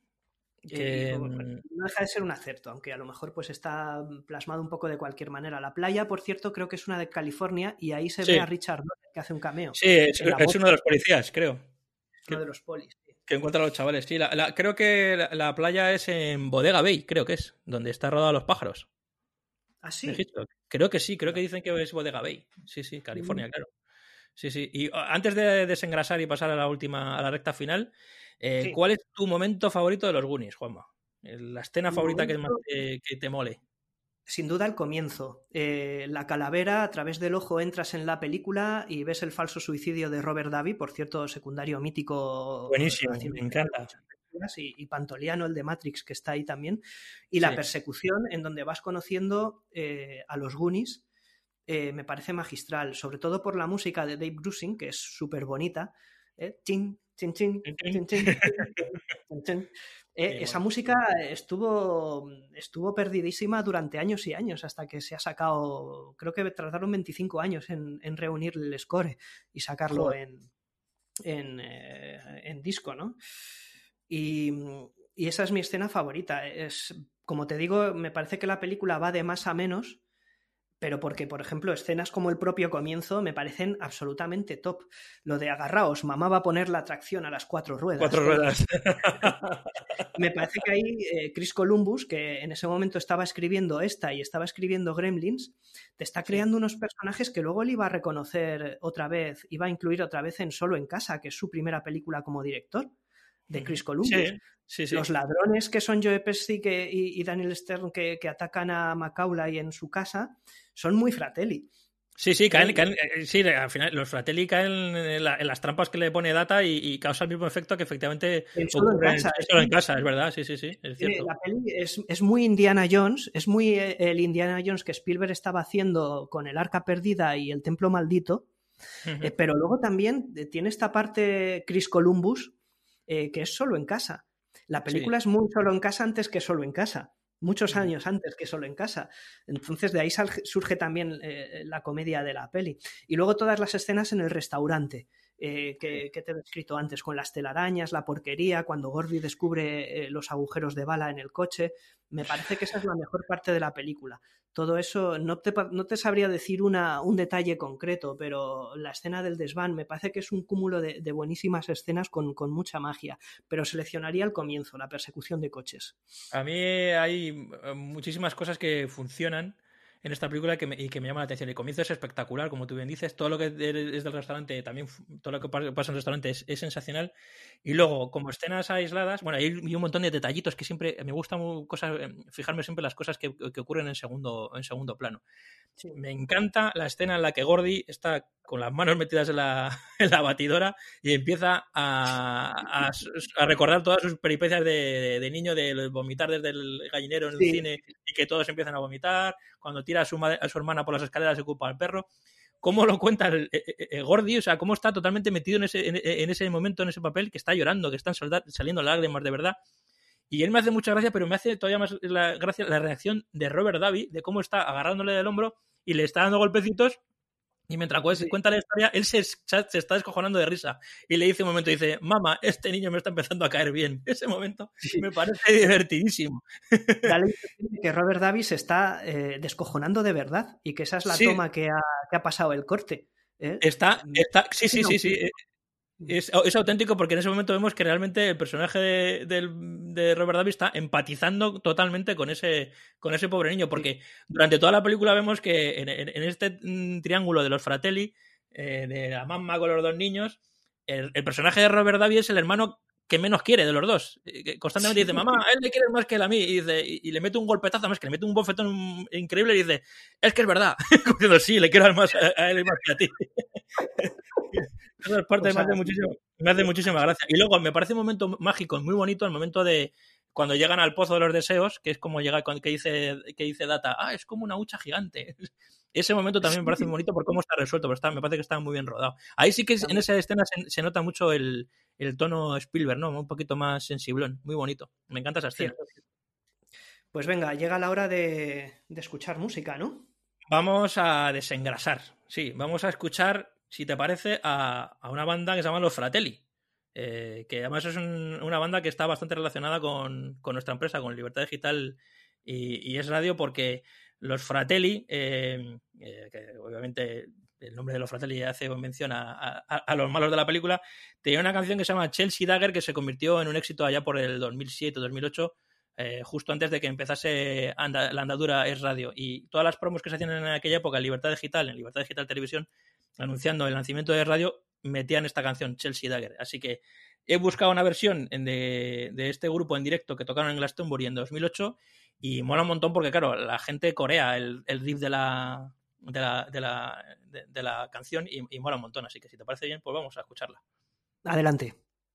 No deja de ser un acierto, aunque a lo mejor pues está plasmado un poco de cualquier manera. La playa, por cierto, creo que es una de California y ahí se ve a Richard Donner, que hace un cameo. Sí, es uno de los policías, creo. Es uno de los polis. Que encuentra a los chavales. Sí, creo que la playa es en Bodega Bay, creo que es, donde está rodado Los pájaros. ¿Ah, sí? Creo que sí, creo que dicen que es Bodega Bay. Sí, California, claro. Sí. Y antes de desengrasar y pasar a la recta final, ¿cuál es tu momento favorito de los Goonies, Juanma? La escena favorita que te mole. Sin duda el comienzo. La calavera, a través del ojo entras en la película y ves el falso suicidio de Robert Davi, por cierto, secundario mítico. Buenísimo, me encanta. Y Pantoliano, el de Matrix, que está ahí también. Y la persecución en donde vas conociendo a los Goonies, me parece magistral, sobre todo por la música de Dave Grusin, que es súper bonita. Chin, chin, chin, chin, chin, chin, chin. Esa música estuvo perdidísima durante años y años, hasta que se ha sacado, creo que tardaron 25 años en reunir el score y sacarlo en disco, ¿no? Y esa es mi escena favorita. Como te digo, me parece que la película va de más a menos, pero porque, por ejemplo, escenas como el propio comienzo me parecen absolutamente top. Lo de agarraos, mamá va a poner la tracción a las 4 ruedas. 4 ruedas. Me parece que ahí Chris Columbus, que en ese momento estaba escribiendo esta y estaba escribiendo Gremlins, te está creando unos personajes que luego él iba a reconocer otra vez, iba a incluir otra vez en Solo en Casa, que es su primera película como director, de Chris Columbus. Sí. Los ladrones que son Joe Pesci y Daniel Stern que atacan a Macaulay en su casa son muy Fratelli. Sí, caen, al final los Fratelli caen en las trampas que le pone Data y causa el mismo efecto que efectivamente Solo en casa, es verdad, sí, es cierto. La peli es muy Indiana Jones, es muy el Indiana Jones que Spielberg estaba haciendo con el Arca Perdida y el Templo Maldito, pero luego también tiene esta parte Chris Columbus, que es Solo en Casa. La película es muy Solo en casa antes que Solo en casa. Muchos años antes que Solo en casa. Entonces de ahí surge también la comedia de la peli. Y luego todas las escenas en el restaurante que te he descrito antes, con las telarañas, la porquería, cuando Gordy descubre los agujeros de bala en el coche. Me parece que esa es la mejor parte de la película. Todo eso, no te sabría decir un detalle concreto, pero la escena del desván me parece que es un cúmulo de buenísimas escenas con mucha magia, pero seleccionaría el comienzo, la persecución de coches. A mí hay muchísimas cosas que funcionan en esta película y que me llama la atención. El comienzo es espectacular, como tú bien dices, todo lo que es del restaurante, también todo lo que pasa en el restaurante es sensacional. Y luego, como escenas aisladas, bueno, hay un montón de detallitos que siempre me gusta fijarme siempre en las cosas que ocurren en segundo plano. Sí. Me encanta la escena en la que Gordy está con las manos metidas en la batidora y empieza a recordar todas sus peripecias de niño, de vomitar desde el gallinero en el cine y que todos empiezan a vomitar, cuando tira a su hermana por las escaleras y culpa al perro. ¿Cómo lo cuenta el Gordy? O sea, cómo está totalmente metido en ese momento, en ese papel, que está llorando, que están saliendo lágrimas de verdad. Y él me hace mucha gracia, pero me hace todavía más gracia la reacción de Robert Davi, de cómo está agarrándole del hombro y le está dando golpecitos. Y mientras cuenta la historia, él se está descojonando de risa. Y le dice un momento, dice, mamá, este niño me está empezando a caer bien. Ese momento me parece divertidísimo. Da la impresión de que Robert Davi se está descojonando de verdad y que esa es la toma que ha pasado el corte. Sí. Es auténtico, porque en ese momento vemos que realmente el personaje de Robert Davi está empatizando totalmente con ese pobre niño, porque durante toda la película vemos que en este triángulo de los fratelli, de la mamá con los dos niños, el personaje de Robert Davi es el hermano que menos quiere de los dos, que constantemente dice, mamá, él le quiere más que él a mí, y le mete un golpetazo, además que le mete un bofetón increíble y dice, es que es verdad, diciendo, sí, le quiero más a él más que a ti. Esa parte me hace muchísima gracia. Y luego me parece un momento mágico, muy bonito, el momento de cuando llegan al pozo de los deseos, que es como llega, que dice Data, es como una hucha gigante. Ese momento también me parece muy bonito por cómo está resuelto, pero me parece que está muy bien rodado. Ahí sí que en esa escena se nota mucho el tono Spielberg, ¿no? Un poquito más sensiblón, muy bonito. Me encanta esa escena. Pues venga, llega la hora de escuchar música, ¿no? Vamos a desengrasar, sí, vamos a escuchar, si te parece, a una banda que se llama Los Fratelli, que además es una banda que está bastante relacionada con nuestra empresa, con Libertad Digital y Es Radio, porque Los Fratelli, que obviamente el nombre de Los Fratelli hace mención a los malos de la película, tenía una canción que se llama Chelsea Dagger, que se convirtió en un éxito allá por el 2007-2008, justo antes de que empezase la andadura Es Radio, y todas las promos que se hacían en aquella época en Libertad Digital Televisión, anunciando el lanzamiento de Radio, metían esta canción, Chelsea Dagger. Así que he buscado una versión de este grupo en directo que tocaron en Glastonbury en 2008 y mola un montón porque, claro, la gente corea el riff de la canción y mola un montón. Así que si te parece bien, pues vamos a escucharla. Adelante.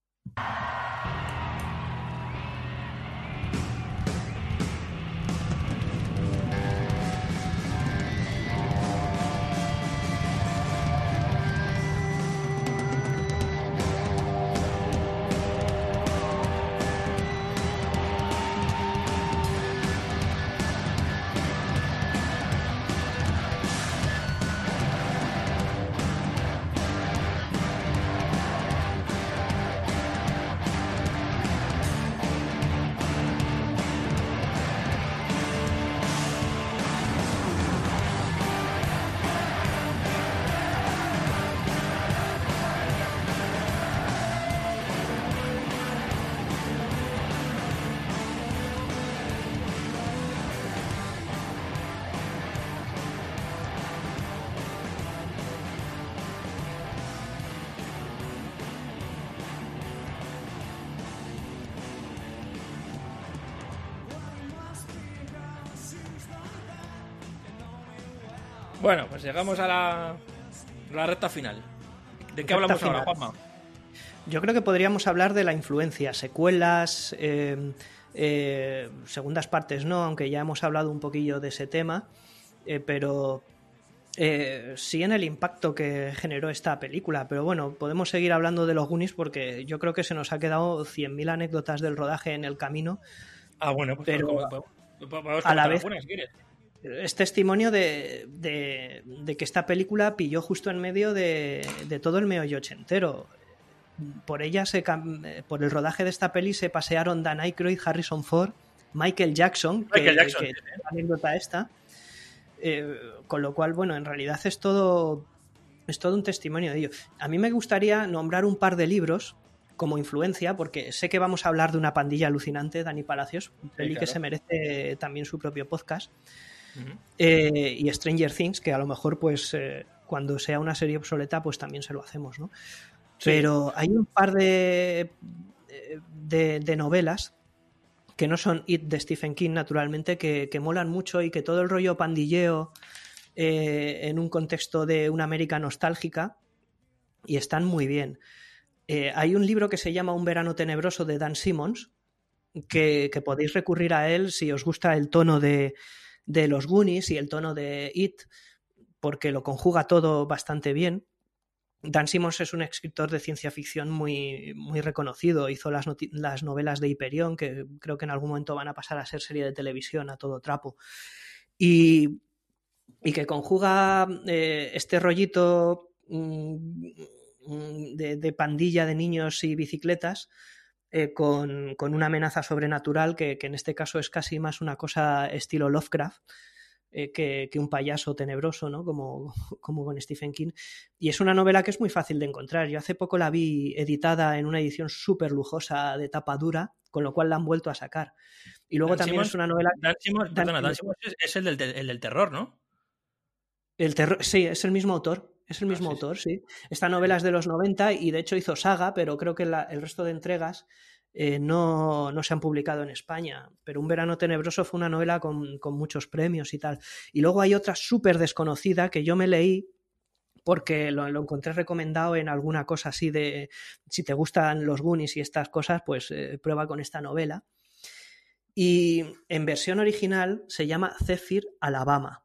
Bueno, pues llegamos a la recta final. ¿De qué hablamos ahora, Juanma? Yo creo que podríamos hablar de la influencia, secuelas, segundas partes no, aunque ya hemos hablado un poquillo de ese tema, pero sí en el impacto que generó esta película, pero bueno, podemos seguir hablando de los Goonies porque yo creo que se nos ha quedado 100.000 anécdotas del rodaje en el camino. Bueno, pues pero vamos a la vez algunas, ¿quieres? es testimonio de que esta película pilló justo en medio de todo el meollo ochentero. Por el rodaje de esta peli se pasearon Dan Aykroyd, Harrison Ford, Michael Jackson, que es la anécdota esta. Con lo cual, bueno, en realidad es todo un testimonio de ello. A mí me gustaría nombrar un par de libros como influencia, porque sé que vamos a hablar de Una pandilla alucinante, Dani Palacios, peli que se merece también su propio podcast. Y Stranger Things, que a lo mejor pues cuando sea una serie obsoleta pues también se lo hacemos, ¿no? Sí. Pero hay un par de novelas que no son It de Stephen King, naturalmente, que molan mucho y que todo el rollo pandilleo en un contexto de una América nostálgica, y están muy bien. Hay un libro que se llama Un verano tenebroso de Dan Simmons, que podéis recurrir a él si os gusta el tono de los Goonies y el tono de It, porque lo conjuga todo bastante bien. Dan Simmons es un escritor de ciencia ficción muy, muy reconocido. Hizo las novelas de Hyperion, que creo que en algún momento van a pasar a ser serie de televisión a todo trapo. Y que conjuga este rollito de pandilla de niños y bicicletas con una amenaza sobrenatural que en este caso es casi más una cosa estilo Lovecraft. Que un payaso tenebroso, ¿no? Como con Stephen King. Y es una novela que es muy fácil de encontrar. Yo hace poco la vi editada en una edición súper lujosa de tapa dura, con lo cual la han vuelto a sacar. Y luego Dan también Simmons, es una novela... Dan Simmons es el del terror, ¿no? El terror, sí, es el mismo autor. Es el mismo autor, sí. Esta novela es de los 90 y de hecho hizo saga, pero creo que el resto de entregas no se han publicado en España, pero Un verano tenebroso fue una novela con muchos premios y tal. Y luego hay otra súper desconocida que yo me leí porque lo encontré recomendado en alguna cosa así de si te gustan los Goonies y estas cosas, pues prueba con esta novela. Y en versión original se llama Zephyr, Alabama.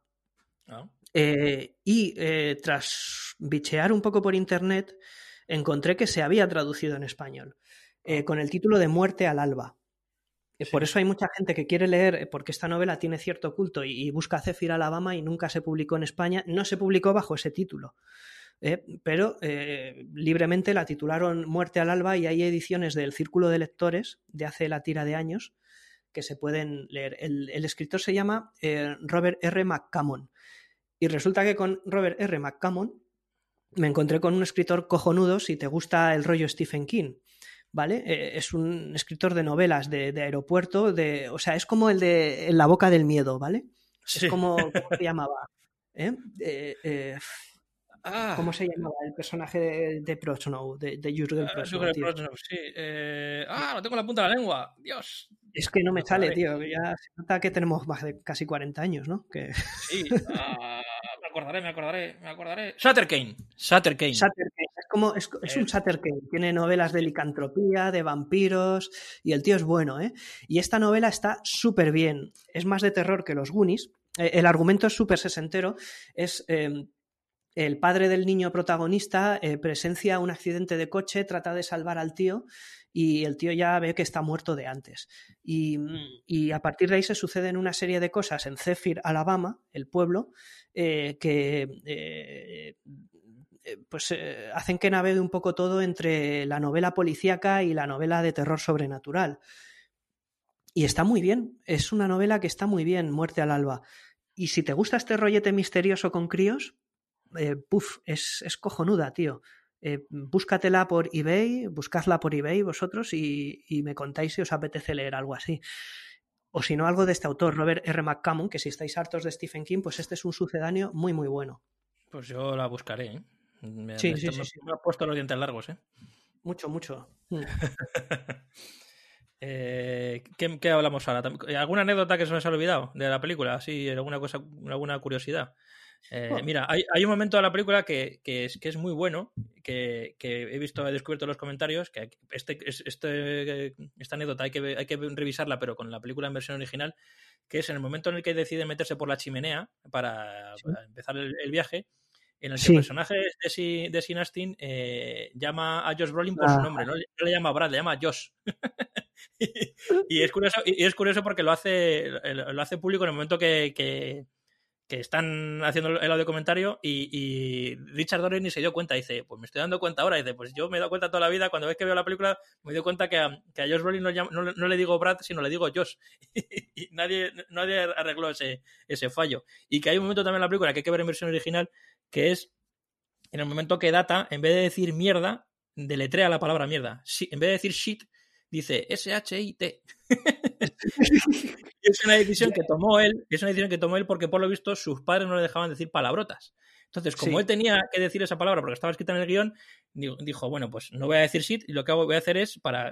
Tras bichear un poco por internet encontré que se había traducido en español. Con el título de Muerte al alba. Sí. Por eso hay mucha gente que quiere leer, porque esta novela tiene cierto culto y busca Zephyr, Alabama, y nunca se publicó en España. No se publicó bajo ese título, pero libremente la titularon Muerte al alba, y hay ediciones del Círculo de Lectores de hace la tira de años que se pueden leer. El escritor se llama Robert R. McCammon, y resulta que con Robert R. McCammon me encontré con un escritor cojonudo si te gusta el rollo Stephen King. ¿Vale? Es un escritor de novelas de aeropuerto, o sea, es como el de En la boca del miedo, ¿vale? Sí. Es como ¿cómo se llamaba? ¿Cómo se llamaba el personaje de Prochnow, de Jürgen Prochnow? Sí. Lo tengo en la punta de la lengua. Dios. Es que no me sale, tío. Ya se nota que tenemos más de casi 40 años, ¿no? Que... Sí. Me acordaré. Sutter Kane. Es un Sutter Kane. Tiene novelas de licantropía, de vampiros, y el tío es bueno, ¿eh? Y esta novela está súper bien. Es más de terror que los Goonies. El argumento es súper sesentero. Es... el padre del niño protagonista presencia un accidente de coche, trata de salvar al tío, y el tío ya ve que está muerto de antes. Y a partir de ahí se suceden una serie de cosas en Zephyr, Alabama, el pueblo, que hacen que navegue un poco todo entre la novela policíaca y la novela de terror sobrenatural. Y está muy bien, es una novela que está muy bien, Muerte al alba. Y si te gusta este rollete misterioso con críos, es cojonuda, tío. Búscatela por eBay, buscadla por eBay vosotros y me contáis si os apetece leer algo así. O si no, algo de este autor, Robert R. McCammon, que si estáis hartos de Stephen King, pues este es un sucedáneo muy, muy bueno. Pues yo la buscaré, ¿eh? Me ha puesto los dientes largos, ¿eh? Mucho. ¿Qué hablamos ahora? ¿Alguna anécdota que se nos ha olvidado de la película? Sí, alguna cosa, alguna curiosidad. Mira, hay un momento de la película que es muy bueno, que he descubierto en los comentarios, que esta anécdota hay que revisarla, pero con la película en versión original, que es en el momento en el que decide meterse por la chimenea para empezar el viaje, en el que el personaje de Sean Astin llama a Josh Brolin por su nombre, no le llama Brad, le llama Josh. y es curioso porque lo hace público en el momento que están haciendo el audio comentario y Richard Donner ni se dio cuenta. Dice, pues me estoy dando cuenta ahora. Dice, pues yo me he dado cuenta toda la vida. Cuando ves que veo la película me doy cuenta que a Josh Brolin no le digo Brad, sino le digo Josh. Y nadie arregló ese fallo. Y que hay un momento también en la película que hay que ver en versión original, que es en el momento que Data, en vez de decir mierda, deletrea la palabra mierda. En vez de decir shit, dice S-H-I-T. Es una decisión que tomó él porque por lo visto sus padres no le dejaban decir palabrotas. Entonces, como él tenía que decir esa palabra porque estaba escrita en el guión, dijo, bueno, pues no voy a decir shit y lo que voy a hacer es para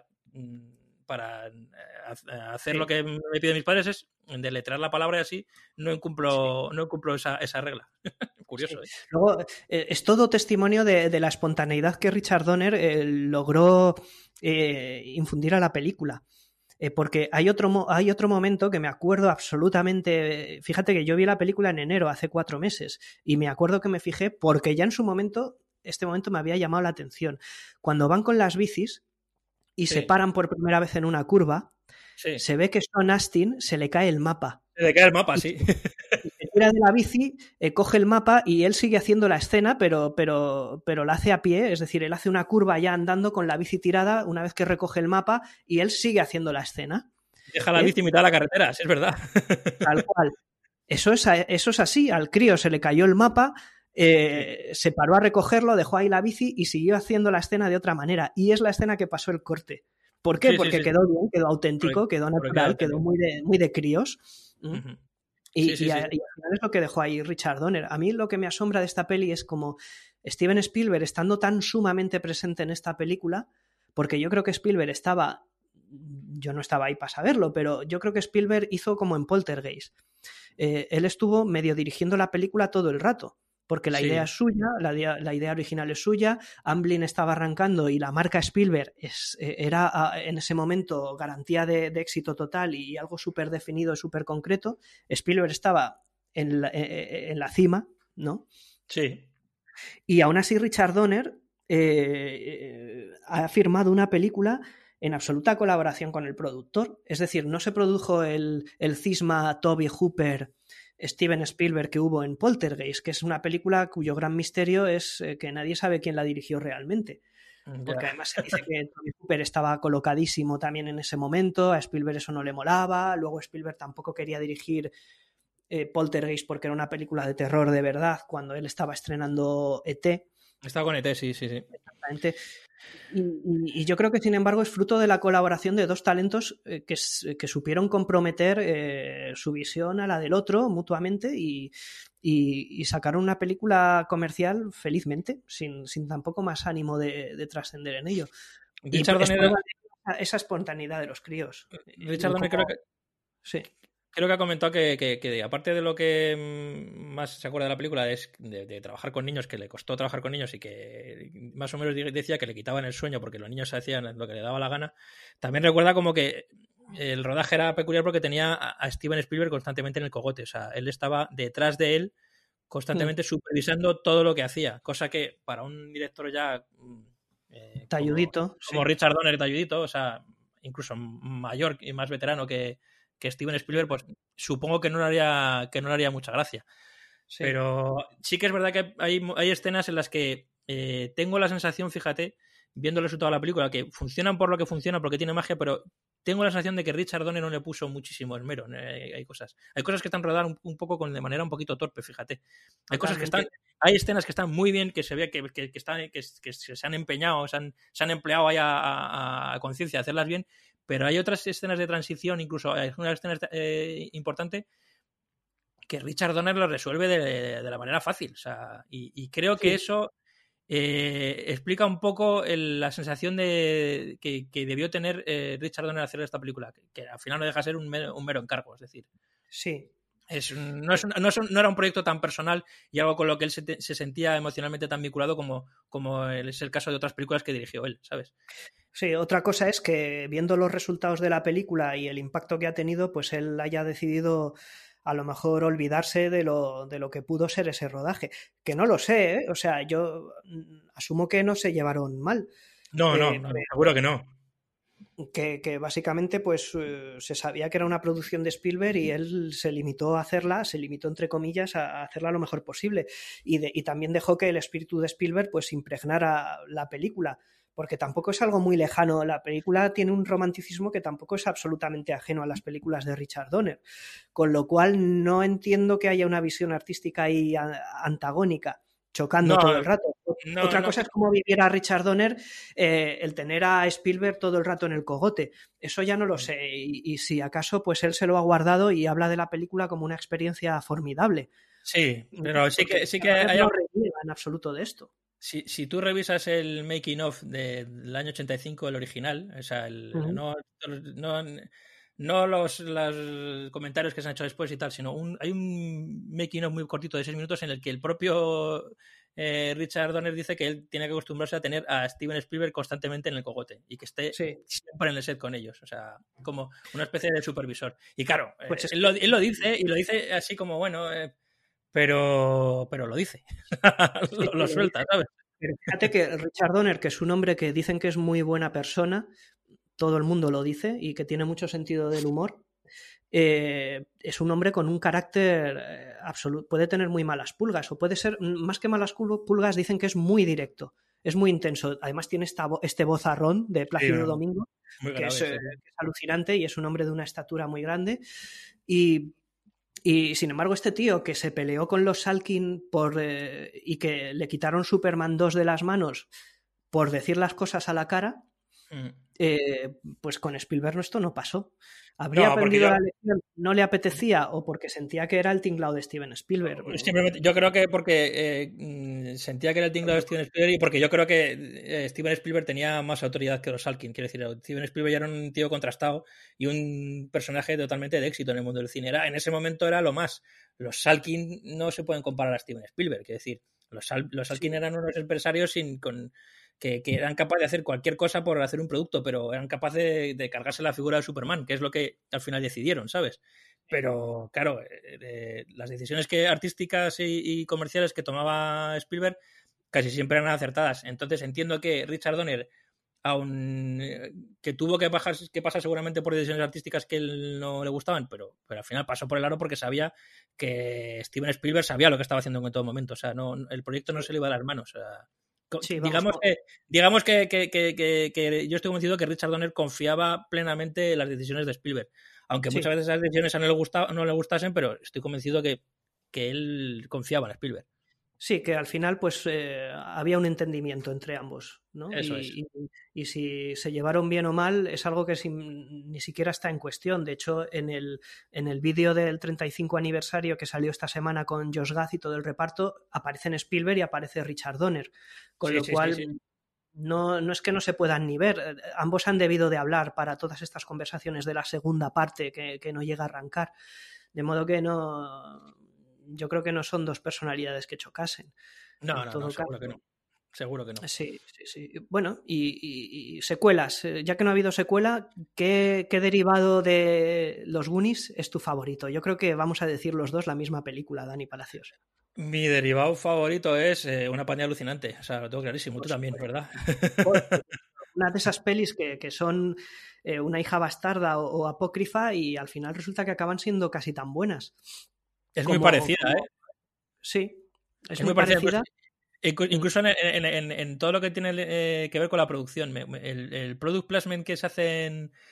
hacer lo que me piden mis padres es deletrear la palabra y así no incumplo esa regla. Curioso. Luego, es todo testimonio de la espontaneidad que Richard Donner logró infundir a la película. Porque hay otro momento que me acuerdo absolutamente. Fíjate que yo vi la película en enero, hace 4 meses, y me acuerdo que me fijé porque ya en su momento, este momento me había llamado la atención. Cuando van con las bicis y se paran por primera vez en una curva, se ve que Sean Astin se le cae el mapa. Se le cae el mapa, sí. Se tira de la bici, coge el mapa y él sigue haciendo la escena, pero la hace a pie, es decir, él hace una curva ya andando con la bici tirada una vez que recoge el mapa y él sigue haciendo la escena. Deja la bici mitad de la carretera, es verdad. Tal cual. Eso es así, al crío se le cayó el mapa, se paró a recogerlo, dejó ahí la bici y siguió haciendo la escena de otra manera. Y es la escena que pasó el corte. ¿Por qué? Porque quedó bien, quedó auténtico, quedó natural, quedó muy de críos. Uh-huh. Y al final es lo que dejó ahí Richard Donner. A mí lo que me asombra de esta peli es como Steven Spielberg estando tan sumamente presente en esta película, porque yo creo que Spielberg yo no estaba ahí para saberlo, pero yo creo que Spielberg hizo como en Poltergeist. Él estuvo medio dirigiendo la película todo el rato, porque la idea es suya, la idea original es suya, Amblin estaba arrancando y la marca Spielberg era en ese momento garantía de éxito total y algo súper definido, súper concreto. Spielberg estaba en la cima, ¿no? Sí. Y aún así Richard Donner ha firmado una película en absoluta colaboración con el productor. Es decir, no se produjo el cisma Tobe Hooper Steven Spielberg que hubo en Poltergeist, que es una película cuyo gran misterio es que nadie sabe quién la dirigió realmente. Porque además se dice que Tobe Hooper estaba colocadísimo también en ese momento, a Spielberg eso no le molaba, luego Spielberg tampoco quería dirigir Poltergeist porque era una película de terror de verdad cuando él estaba estrenando E.T. Estaba con E.T., sí. Exactamente. Y yo creo que, sin embargo, es fruto de la colaboración de dos talentos que supieron comprometer su visión a la del otro mutuamente y sacaron una película comercial felizmente, sin tampoco más ánimo de trascender en ello. Richard Donner, esa espontaneidad de los críos. Richard Donner creo que ha comentado que aparte de lo que más se acuerda de la película es de trabajar con niños, que le costó trabajar con niños y que más o menos decía que le quitaban el sueño porque los niños hacían lo que le daba la gana. También recuerda como que el rodaje era peculiar porque tenía a Steven Spielberg constantemente en el cogote. O sea, él estaba detrás de él constantemente supervisando todo lo que hacía, cosa que para un director ya talludito, como Richard Donner, talludito, o sea, incluso mayor y más veterano que Steven Spielberg, pues supongo que no le haría mucha gracia. Sí. Pero sí que es verdad que hay escenas en las que tengo la sensación, fíjate, viendo el resultado de la película, que funcionan por lo que funciona, porque tiene magia, pero tengo la sensación de que Richard Donner no le puso muchísimo esmero. Hay cosas que están rodadas un poco de manera un poquito torpe, fíjate. Hay escenas que están muy bien, que se ve que se han empeñado, se han empleado ahí a conciencia de hacerlas bien, pero hay otras escenas de transición, incluso hay una escena importante que Richard Donner lo resuelve de la manera fácil. O sea, y creo que eso explica un poco la sensación de que debió tener Richard Donner al hacer esta película, que al final no deja de ser un mero encargo, es decir. Sí. No era un proyecto tan personal y algo con lo que él se sentía emocionalmente tan vinculado como es el caso de otras películas que dirigió él, ¿sabes? Sí, otra cosa es que viendo los resultados de la película y el impacto que ha tenido, pues él haya decidido a lo mejor olvidarse de lo que pudo ser ese rodaje. Que no lo sé, ¿eh? O sea, yo asumo que no se llevaron mal. No, seguro que no. Que básicamente pues se sabía que era una producción de Spielberg y él se limitó entre comillas a hacerla lo mejor posible y también dejó que el espíritu de Spielberg pues impregnara la película, porque tampoco es algo muy lejano. La película tiene un romanticismo que tampoco es absolutamente ajeno a las películas de Richard Donner, con lo cual no entiendo que haya una visión artística ahí antagónica, chocando todo el rato. Otra cosa es cómo viviera Richard Donner el tener a Spielberg todo el rato en el cogote. Eso ya no lo sé. Y si acaso, pues él se lo ha guardado y habla de la película como una experiencia formidable. Sí, pero sí que hay... no reniega en absoluto de esto. Si tú revisas el making of del año 85, el original, o sea, no los comentarios que se han hecho después y tal, sino hay un making of muy cortito de 6 minutos en el que el propio Richard Donner dice que él tiene que acostumbrarse a tener a Steven Spielberg constantemente en el cogote y que esté siempre en el set con ellos, o sea, como una especie de supervisor. Y claro, pues él lo dice, y lo dice así como, bueno, pero lo dice, lo suelta, ¿sabes? Pero fíjate que Richard Donner, que es un hombre que dicen que es muy buena persona, todo el mundo lo dice, y que tiene mucho sentido del humor, es un hombre con un carácter absoluto. Puede tener muy malas pulgas, o puede ser, más que malas pulgas, dicen que es muy directo, es muy intenso. Además tiene este vozarrón de Plácido Domingo, que es alucinante, y es un hombre de una estatura muy grande. Y sin embargo, este tío que se peleó con los Salkind y que le quitaron Superman 2 de las manos por decir las cosas a la cara, pues con Spielberg esto no pasó. ¿Habría aprendido la lección? ¿No le apetecía o porque sentía que era el tinglao de Steven Spielberg? Simplemente, yo creo que porque sentía que era el tinglao de Steven Spielberg y porque yo creo que Steven Spielberg tenía más autoridad que los Salkind. Quiero decir, Steven Spielberg ya era un tío contrastado y un personaje totalmente de éxito en el mundo del cine. En ese momento era lo más. Los Salkind no se pueden comparar a Steven Spielberg. Quiero decir, los Salkind eran unos empresarios que eran capaces de hacer cualquier cosa por hacer un producto, pero eran capaces de cargarse la figura de Superman, que es lo que al final decidieron, ¿sabes? Pero, claro, las decisiones artísticas y comerciales que tomaba Spielberg casi siempre eran acertadas. Entonces entiendo que Richard Donner, aun que tuvo que pasar seguramente por decisiones artísticas que él no le gustaban, pero al final pasó por el aro porque sabía que Steven Spielberg sabía lo que estaba haciendo en todo momento. O sea, el proyecto no se le iba de las manos. O sea, sí, digamos que yo estoy convencido que Richard Donner confiaba plenamente en las decisiones de Spielberg, aunque muchas veces esas decisiones no le gustasen, pero estoy convencido que él confiaba en Spielberg. Sí, que al final pues había un entendimiento entre ambos, ¿no? Eso y si se llevaron bien o mal es algo que ni siquiera está en cuestión. De hecho, en el vídeo del 35 aniversario que salió esta semana con Josh Gad y todo el reparto, aparecen Spielberg y aparece Richard Donner, con lo cual no es que no se puedan ni ver. Ambos han debido de hablar para todas estas conversaciones de la segunda parte que no llega a arrancar. De modo que yo creo que no son dos personalidades que chocasen. No, seguro que no. Seguro que no. Sí. Bueno, y secuelas. Ya que no ha habido secuela, ¿qué derivado de los Goonies es tu favorito? Yo creo que vamos a decir los dos la misma película, Dani Palacios. Mi derivado favorito es Una pandilla alucinante. O sea, lo tengo clarísimo. Tú también, ¿verdad? Una de esas pelis que son una hija bastarda o apócrifa y al final resulta que acaban siendo casi tan buenas. Es muy parecida, ¿eh? Sí, es muy parecida. Incluso en todo lo que tiene que ver con la producción. El product placement que se hace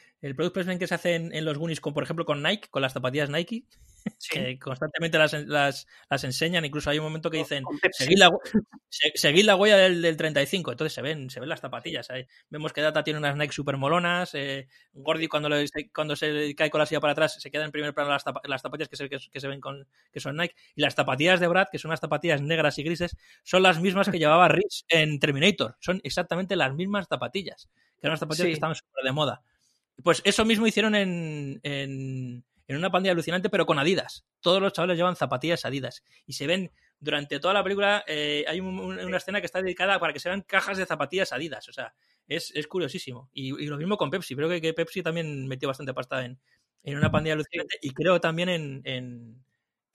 en los Goonies, por ejemplo, con Nike, con las zapatillas Nike, que constantemente las enseñan. Incluso hay un momento que dicen seguid la huella del 35. Entonces se ven las zapatillas. Vemos que Data tiene unas Nike super molonas. Gordy cuando se cae con la silla para atrás se queda en primer plano las zapatillas que se ven que son Nike. Y las zapatillas de Brad, que son unas zapatillas negras y grises, son las mismas que llevaba Rich en Terminator. Son exactamente las mismas zapatillas. Que eran las zapatillas que estaban súper de moda. Pues eso mismo hicieron en en una pandilla alucinante, pero con Adidas. Todos los chavales llevan zapatillas Adidas. Y se ven, durante toda la película, hay una escena que está dedicada para que se vean cajas de zapatillas Adidas. O sea, es curiosísimo. Y lo mismo con Pepsi. Creo que Pepsi también metió bastante pasta en una pandilla alucinante. Y creo también en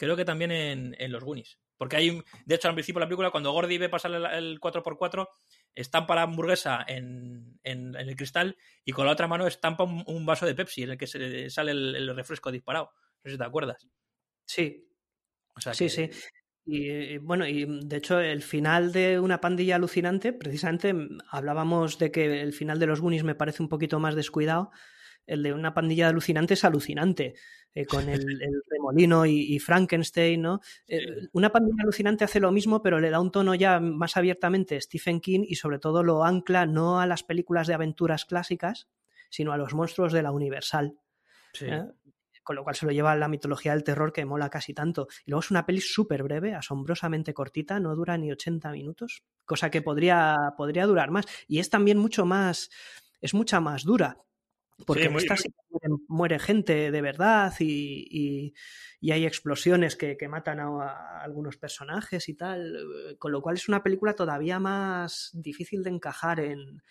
los Goonies. Porque hay, de hecho, al principio de la película, cuando Gordy ve pasar el 4x4, estampa la hamburguesa en el cristal y con la otra mano estampa un vaso de Pepsi en el que se sale el refresco disparado. No sé si te acuerdas. Sí. O sea sí, que... sí. Y bueno, y de hecho el final de Una pandilla alucinante, precisamente hablábamos de que el final de los Goonies me parece un poquito más descuidado. El de Una pandilla alucinante es alucinante, con el remolino y Frankenstein, ¿no? Una pandilla alucinante hace lo mismo, pero le da un tono ya más abiertamente Stephen King y sobre todo lo ancla no a las películas de aventuras clásicas, sino a los monstruos de la Universal. Sí. Con lo cual se lo lleva a la mitología del terror, que mola casi tanto. Y luego es una peli súper breve, asombrosamente cortita, no dura ni 80 minutos, cosa que podría durar más. Y es también mucha más dura. Porque en esta sí muere gente de verdad y hay explosiones que matan a algunos personajes y tal, con lo cual es una película todavía más difícil de encajar en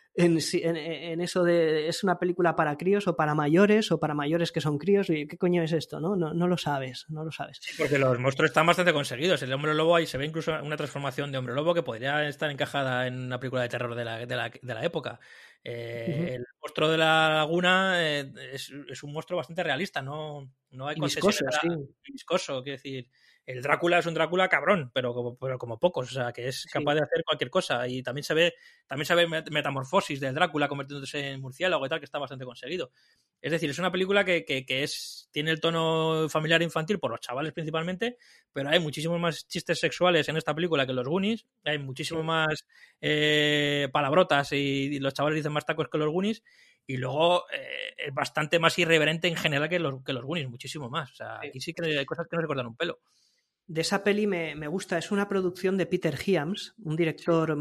eso de es una película para críos o para mayores que son críos y ¿qué coño es esto? No lo sabes. Sí, porque los monstruos están bastante conseguidos. El hombre lobo, ahí se ve incluso una transformación de hombre lobo que podría estar encajada en una película de terror de la época. El monstruo de la laguna es un monstruo bastante realista, no hay concesiones. Viscoso, quiero decir, el Drácula es un Drácula cabrón, pero como pocos, o sea, que es capaz de hacer cualquier cosa. Y también se ve metamorfosis del Drácula convirtiéndose en murciélago y tal, que está bastante conseguido. Es decir, es una película que tiene el tono familiar e infantil por los chavales principalmente, pero hay muchísimos más chistes sexuales en esta película que en los Goonies, hay muchísimo más palabrotas y los chavales dicen más tacos que los Goonies, y luego es bastante más irreverente en general que los Goonies, muchísimo más. O sea, aquí sí que hay cosas que no se cortan un pelo. De esa peli me gusta, es una producción de Peter Hyams, un director,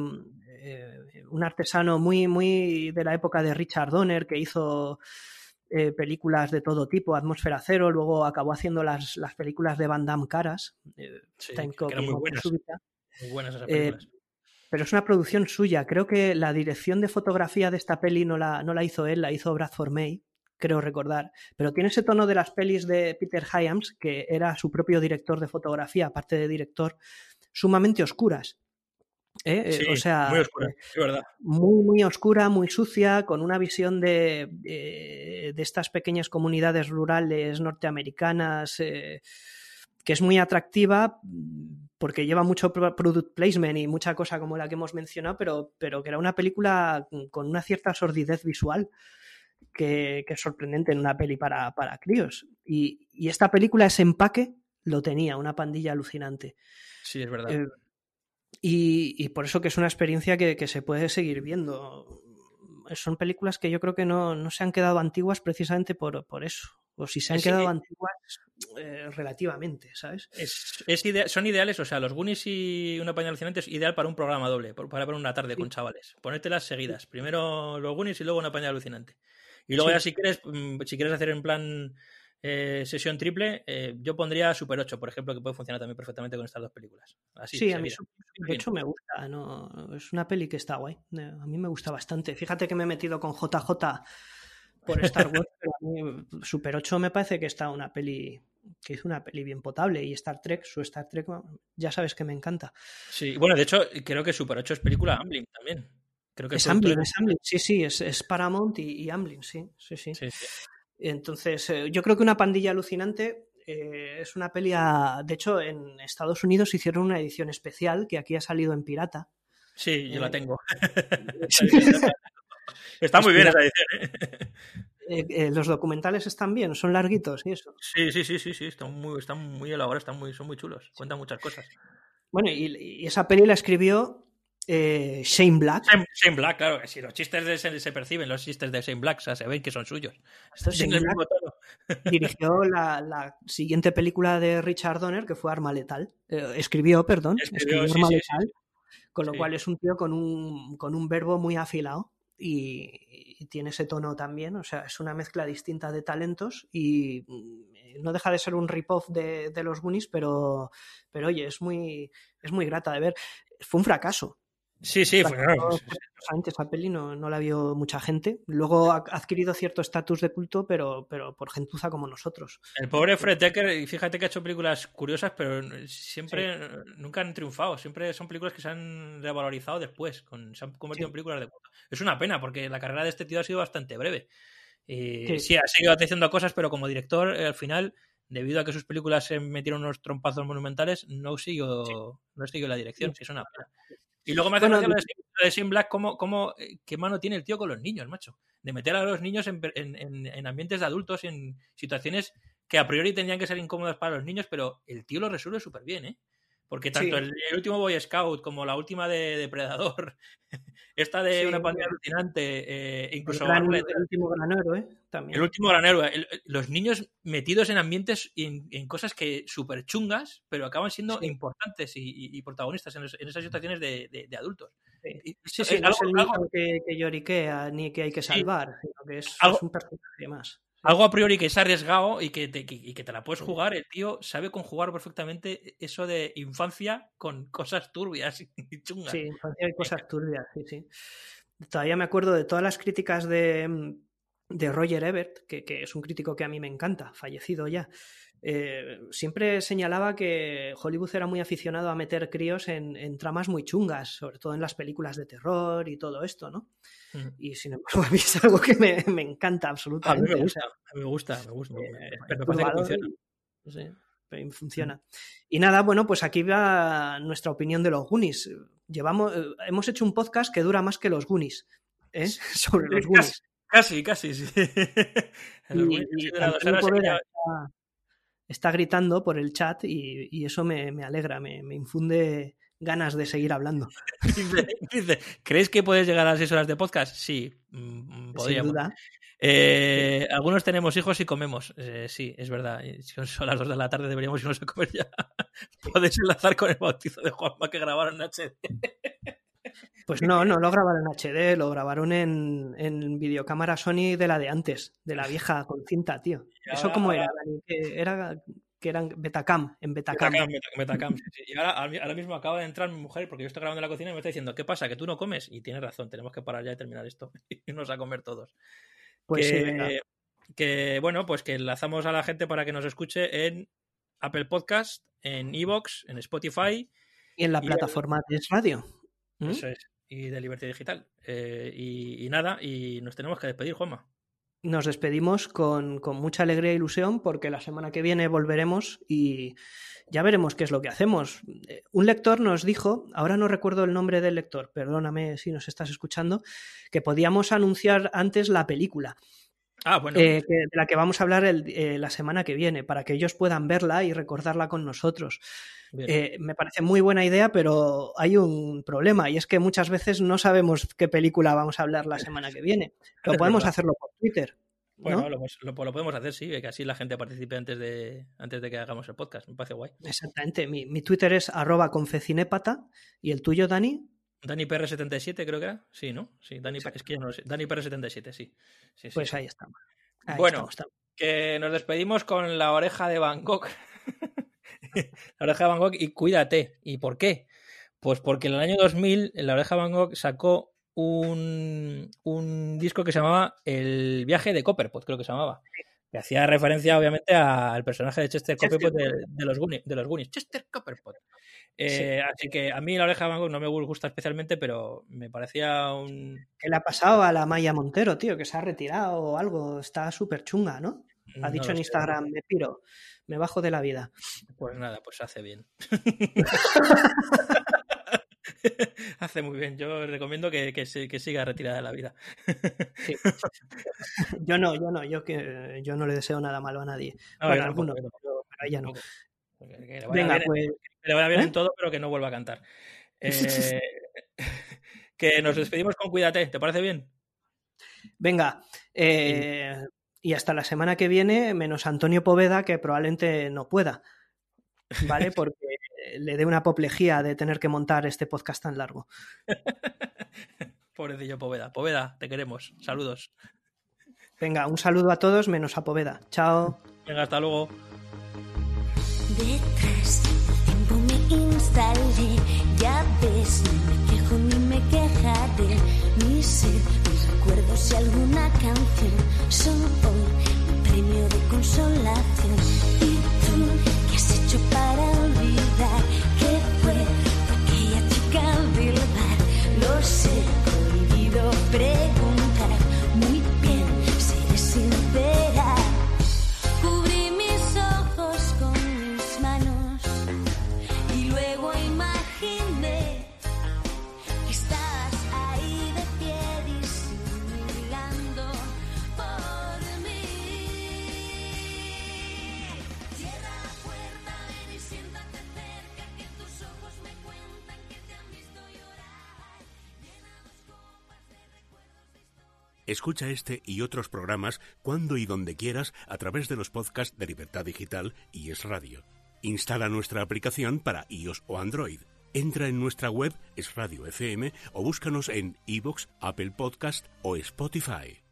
un artesano muy, muy de la época de Richard Donner, que hizo películas de todo tipo, Atmósfera Cero, luego acabó haciendo las películas de Van Damme caras, Time Cop, que eran muy buenas. Muy buenas esas películas. Pero es una producción suya. Creo que la dirección de fotografía de esta peli no la hizo él, la hizo Bradford May, creo recordar. Pero tiene ese tono de las pelis de Peter Hyams, que era su propio director de fotografía, aparte de director, sumamente oscuras. Sí, o sea, muy oscura, es verdad. Muy, muy oscura, muy sucia, con una visión de estas pequeñas comunidades rurales norteamericanas que es muy atractiva porque lleva mucho product placement y mucha cosa como la que hemos mencionado, pero que era una película con una cierta sordidez visual que es sorprendente en una peli para críos. Y esta película, ese empaque, lo tenía, Una pandilla alucinante. Sí, es verdad. Y por eso que es una experiencia que se puede seguir viendo. Son películas que yo creo que no se han quedado antiguas precisamente por eso. O si se han quedado antiguas relativamente, ¿sabes? Son ideales, o sea, los Goonies y Una pandilla alucinante es ideal para un programa doble, para ver una tarde con chavales. Ponértelas seguidas. Primero los Goonies y luego Una pandilla alucinante. Y luego ya si quieres hacer en plan sesión triple, yo pondría Super 8, por ejemplo, que puede funcionar también perfectamente con estas dos películas. Así, sí, a mí Super 8 me gusta, ¿no? Es una peli que está guay. A mí me gusta bastante. Fíjate que me he metido con JJ por Star Wars, pero a mí Super 8 me parece que está una peli que hizo una peli bien potable, y su Star Trek, ya sabes que me encanta. Sí, bueno, de hecho, creo que Super 8 es película Amblin también. Creo que es Amblin, sí, es Paramount y Amblin, sí. Entonces, yo creo que Una pandilla alucinante es una peli, de hecho, en Estados Unidos hicieron una edición especial que aquí ha salido en pirata. Sí, yo la tengo. Está muy bien esa edición, los documentales están bien, son larguitos y eso. Sí, están muy elaborados, son muy chulos, cuentan muchas cosas. Bueno, y esa peli la escribió Shane Black. Shane Black, claro, que si los chistes se perciben, los chistes de Shane Black, o sea, se ven que son suyos. Shane Black dirigió la siguiente película de Richard Donner, que fue Arma Letal. Escribió Arma Letal, con lo cual es un tío con un verbo muy afilado. Y tiene ese tono también, o sea, es una mezcla distinta de talentos y no deja de ser un rip-off de los Goonies, pero oye, es muy grata de ver. Fue un fracaso. Sí, fue esa peli no la vio mucha gente. Luego ha adquirido cierto estatus de culto, pero por gentuza como nosotros. El pobre Fred Dekker, fíjate que ha hecho películas curiosas, pero siempre nunca han triunfado. Siempre son películas que se han revalorizado después, se han convertido en películas de culto. Es una pena, porque la carrera de este tío ha sido bastante breve. Sí, ha seguido haciendo cosas, pero como director, al final, debido a que sus películas se metieron unos trompazos monumentales, no siguió la dirección, que es una pena. Y luego me hace gracia lo de Shane Black, qué mano tiene el tío con los niños, macho. De meter a los niños en ambientes de adultos, en situaciones que a priori tendrían que ser incómodas para los niños, pero el tío lo resuelve súper bien, ¿eh? Porque tanto el último Boy Scout como la última de Depredador, esta de una pandilla alucinante, incluso el último gran héroe, también. El último gran héroe. Los niños metidos en ambientes en cosas que súper chungas, pero acaban siendo importantes y protagonistas en esas situaciones de adultos. Sí, no es el niño que lloriquea ni que hay que salvar, sino que es un personaje más. Algo a priori que es arriesgado y que te la puedes jugar. El tío sabe conjugar perfectamente eso de infancia con cosas turbias y chungas. Sí, infancia y cosas turbias, sí. Todavía me acuerdo de todas las críticas de Roger Ebert, que es un crítico que a mí me encanta, fallecido ya. Siempre señalaba que Hollywood era muy aficionado a meter críos en tramas muy chungas, sobre todo en las películas de terror y todo esto, ¿no? Y sin embargo, a mí es algo que me encanta absolutamente. A mí me gusta. Me parece que funciona. Sí, pero funciona. Y nada, bueno, pues aquí va nuestra opinión de los Goonies. Hemos hecho un podcast que dura más que los Goonies, sobre los Goonies. Casi, sí. Está gritando por el chat y eso me alegra, me infunde ganas de seguir hablando. Dice, ¿crees que puedes llegar a las 6 horas de podcast? Sí, podríamos. Sin duda. Algunos tenemos hijos y comemos. Sí, es verdad. Son las 2 de la tarde, deberíamos irnos a comer ya. Puedes enlazar con el bautizo de Juanma que grabaron en HD. Pues no lo grabaron en HD, lo grabaron en videocámara Sony de la de antes, de la vieja con cinta, tío. ¿Eso cómo era, Dani? Que eran Betacam, en Betacam. Betacam, sí. Y ahora mismo acaba de entrar mi mujer, porque yo estoy grabando en la cocina y me está diciendo, ¿qué pasa? ¿Que tú no comes? Y tienes razón, tenemos que parar ya y terminar esto y irnos a comer todos. Pues sí, venga. Bueno, pues que enlazamos a la gente para que nos escuche en Apple Podcast, en iVoox, en Spotify. Y en la plataforma de Radio. Eso es. Y de Libertad Digital. Y nada, y nos tenemos que despedir, Juanma. Nos despedimos con mucha alegría e ilusión porque la semana que viene volveremos y ya veremos qué es lo que hacemos. Un lector nos dijo, ahora no recuerdo el nombre del lector, perdóname si nos estás escuchando, que podíamos anunciar antes la película. Bueno. De la que vamos a hablar la semana que viene, para que ellos puedan verla y recordarla con nosotros. Me parece muy buena idea, pero hay un problema, y es que muchas veces no sabemos qué película vamos a hablar la semana que viene. Lo podemos hacerlo por Twitter. Bueno, ¿no? lo podemos hacer, sí, que así la gente participe antes de que hagamos el podcast. Me parece guay. Exactamente. Mi Twitter es @confecinepata. ¿Y el tuyo, Dani? DaniPR77 creo que era. Sí, ¿no? Sí, es que yo no lo sé. DaniPR77, sí. Pues ahí estamos. Bueno, que nos despedimos con La Oreja de Van Gogh. La Oreja de Van Gogh y Cuídate. ¿Y por qué? Pues porque en el año 2000 La Oreja de Van Gogh sacó un disco que se llamaba El viaje de Copperpot, creo que se llamaba. Que hacía referencia, obviamente, al personaje de Chester Copperpot de los Goonies. Chester Copperpot. Así que a mí La Oreja de Van Gogh no me gusta especialmente, pero me parecía ¿Qué le ha pasado a la Maya Montero, tío? Que se ha retirado o algo. Está súper chunga, ¿no? Ha dicho en Instagram, me piro, me bajo de la vida. Pues nada, pues hace bien. Hace muy bien. Yo recomiendo que siga retirada de la vida. Sí. Yo no le deseo nada malo a nadie. Bueno, algunos, pero a ella no. Venga, pues que le vaya bien en todo, pero que no vuelva a cantar. Que nos despedimos con Cuídate, ¿te parece bien? Venga, y hasta la semana que viene, menos Antonio Poveda, que probablemente no pueda, ¿vale? Porque le dé una apoplejía de tener que montar este podcast tan largo. Pobrecillo Poveda. Poveda, te queremos. Saludos. Venga, un saludo a todos, menos a Poveda. Chao. Venga, hasta luego. Detrás del tiempo me instalé, ya ves, no me quejo ni me quejaré. Mi ser, mis recuerdos y alguna canción son hoy mi premio de consolación. ¿Y tú qué has hecho para olvidar que fue aquella chica del bar? Lo sé, prohibido preguntar, muy bien, seré sincera. Cubrí mis ojos con mis manos y luego imaginé que estás ahí de pie disimulando por mí. Cierra la puerta, ven y siéntate cerca, que tus ojos me cuentan que te han visto llorar. Llena dos copas de recuerdos de historia. Escucha este y otros programas cuando y donde quieras a través de los podcasts de Libertad Digital y Es Radio. Instala nuestra aplicación para iOS o Android. Entra en nuestra web Es Radio FM o búscanos en iVoox, Apple Podcast o Spotify.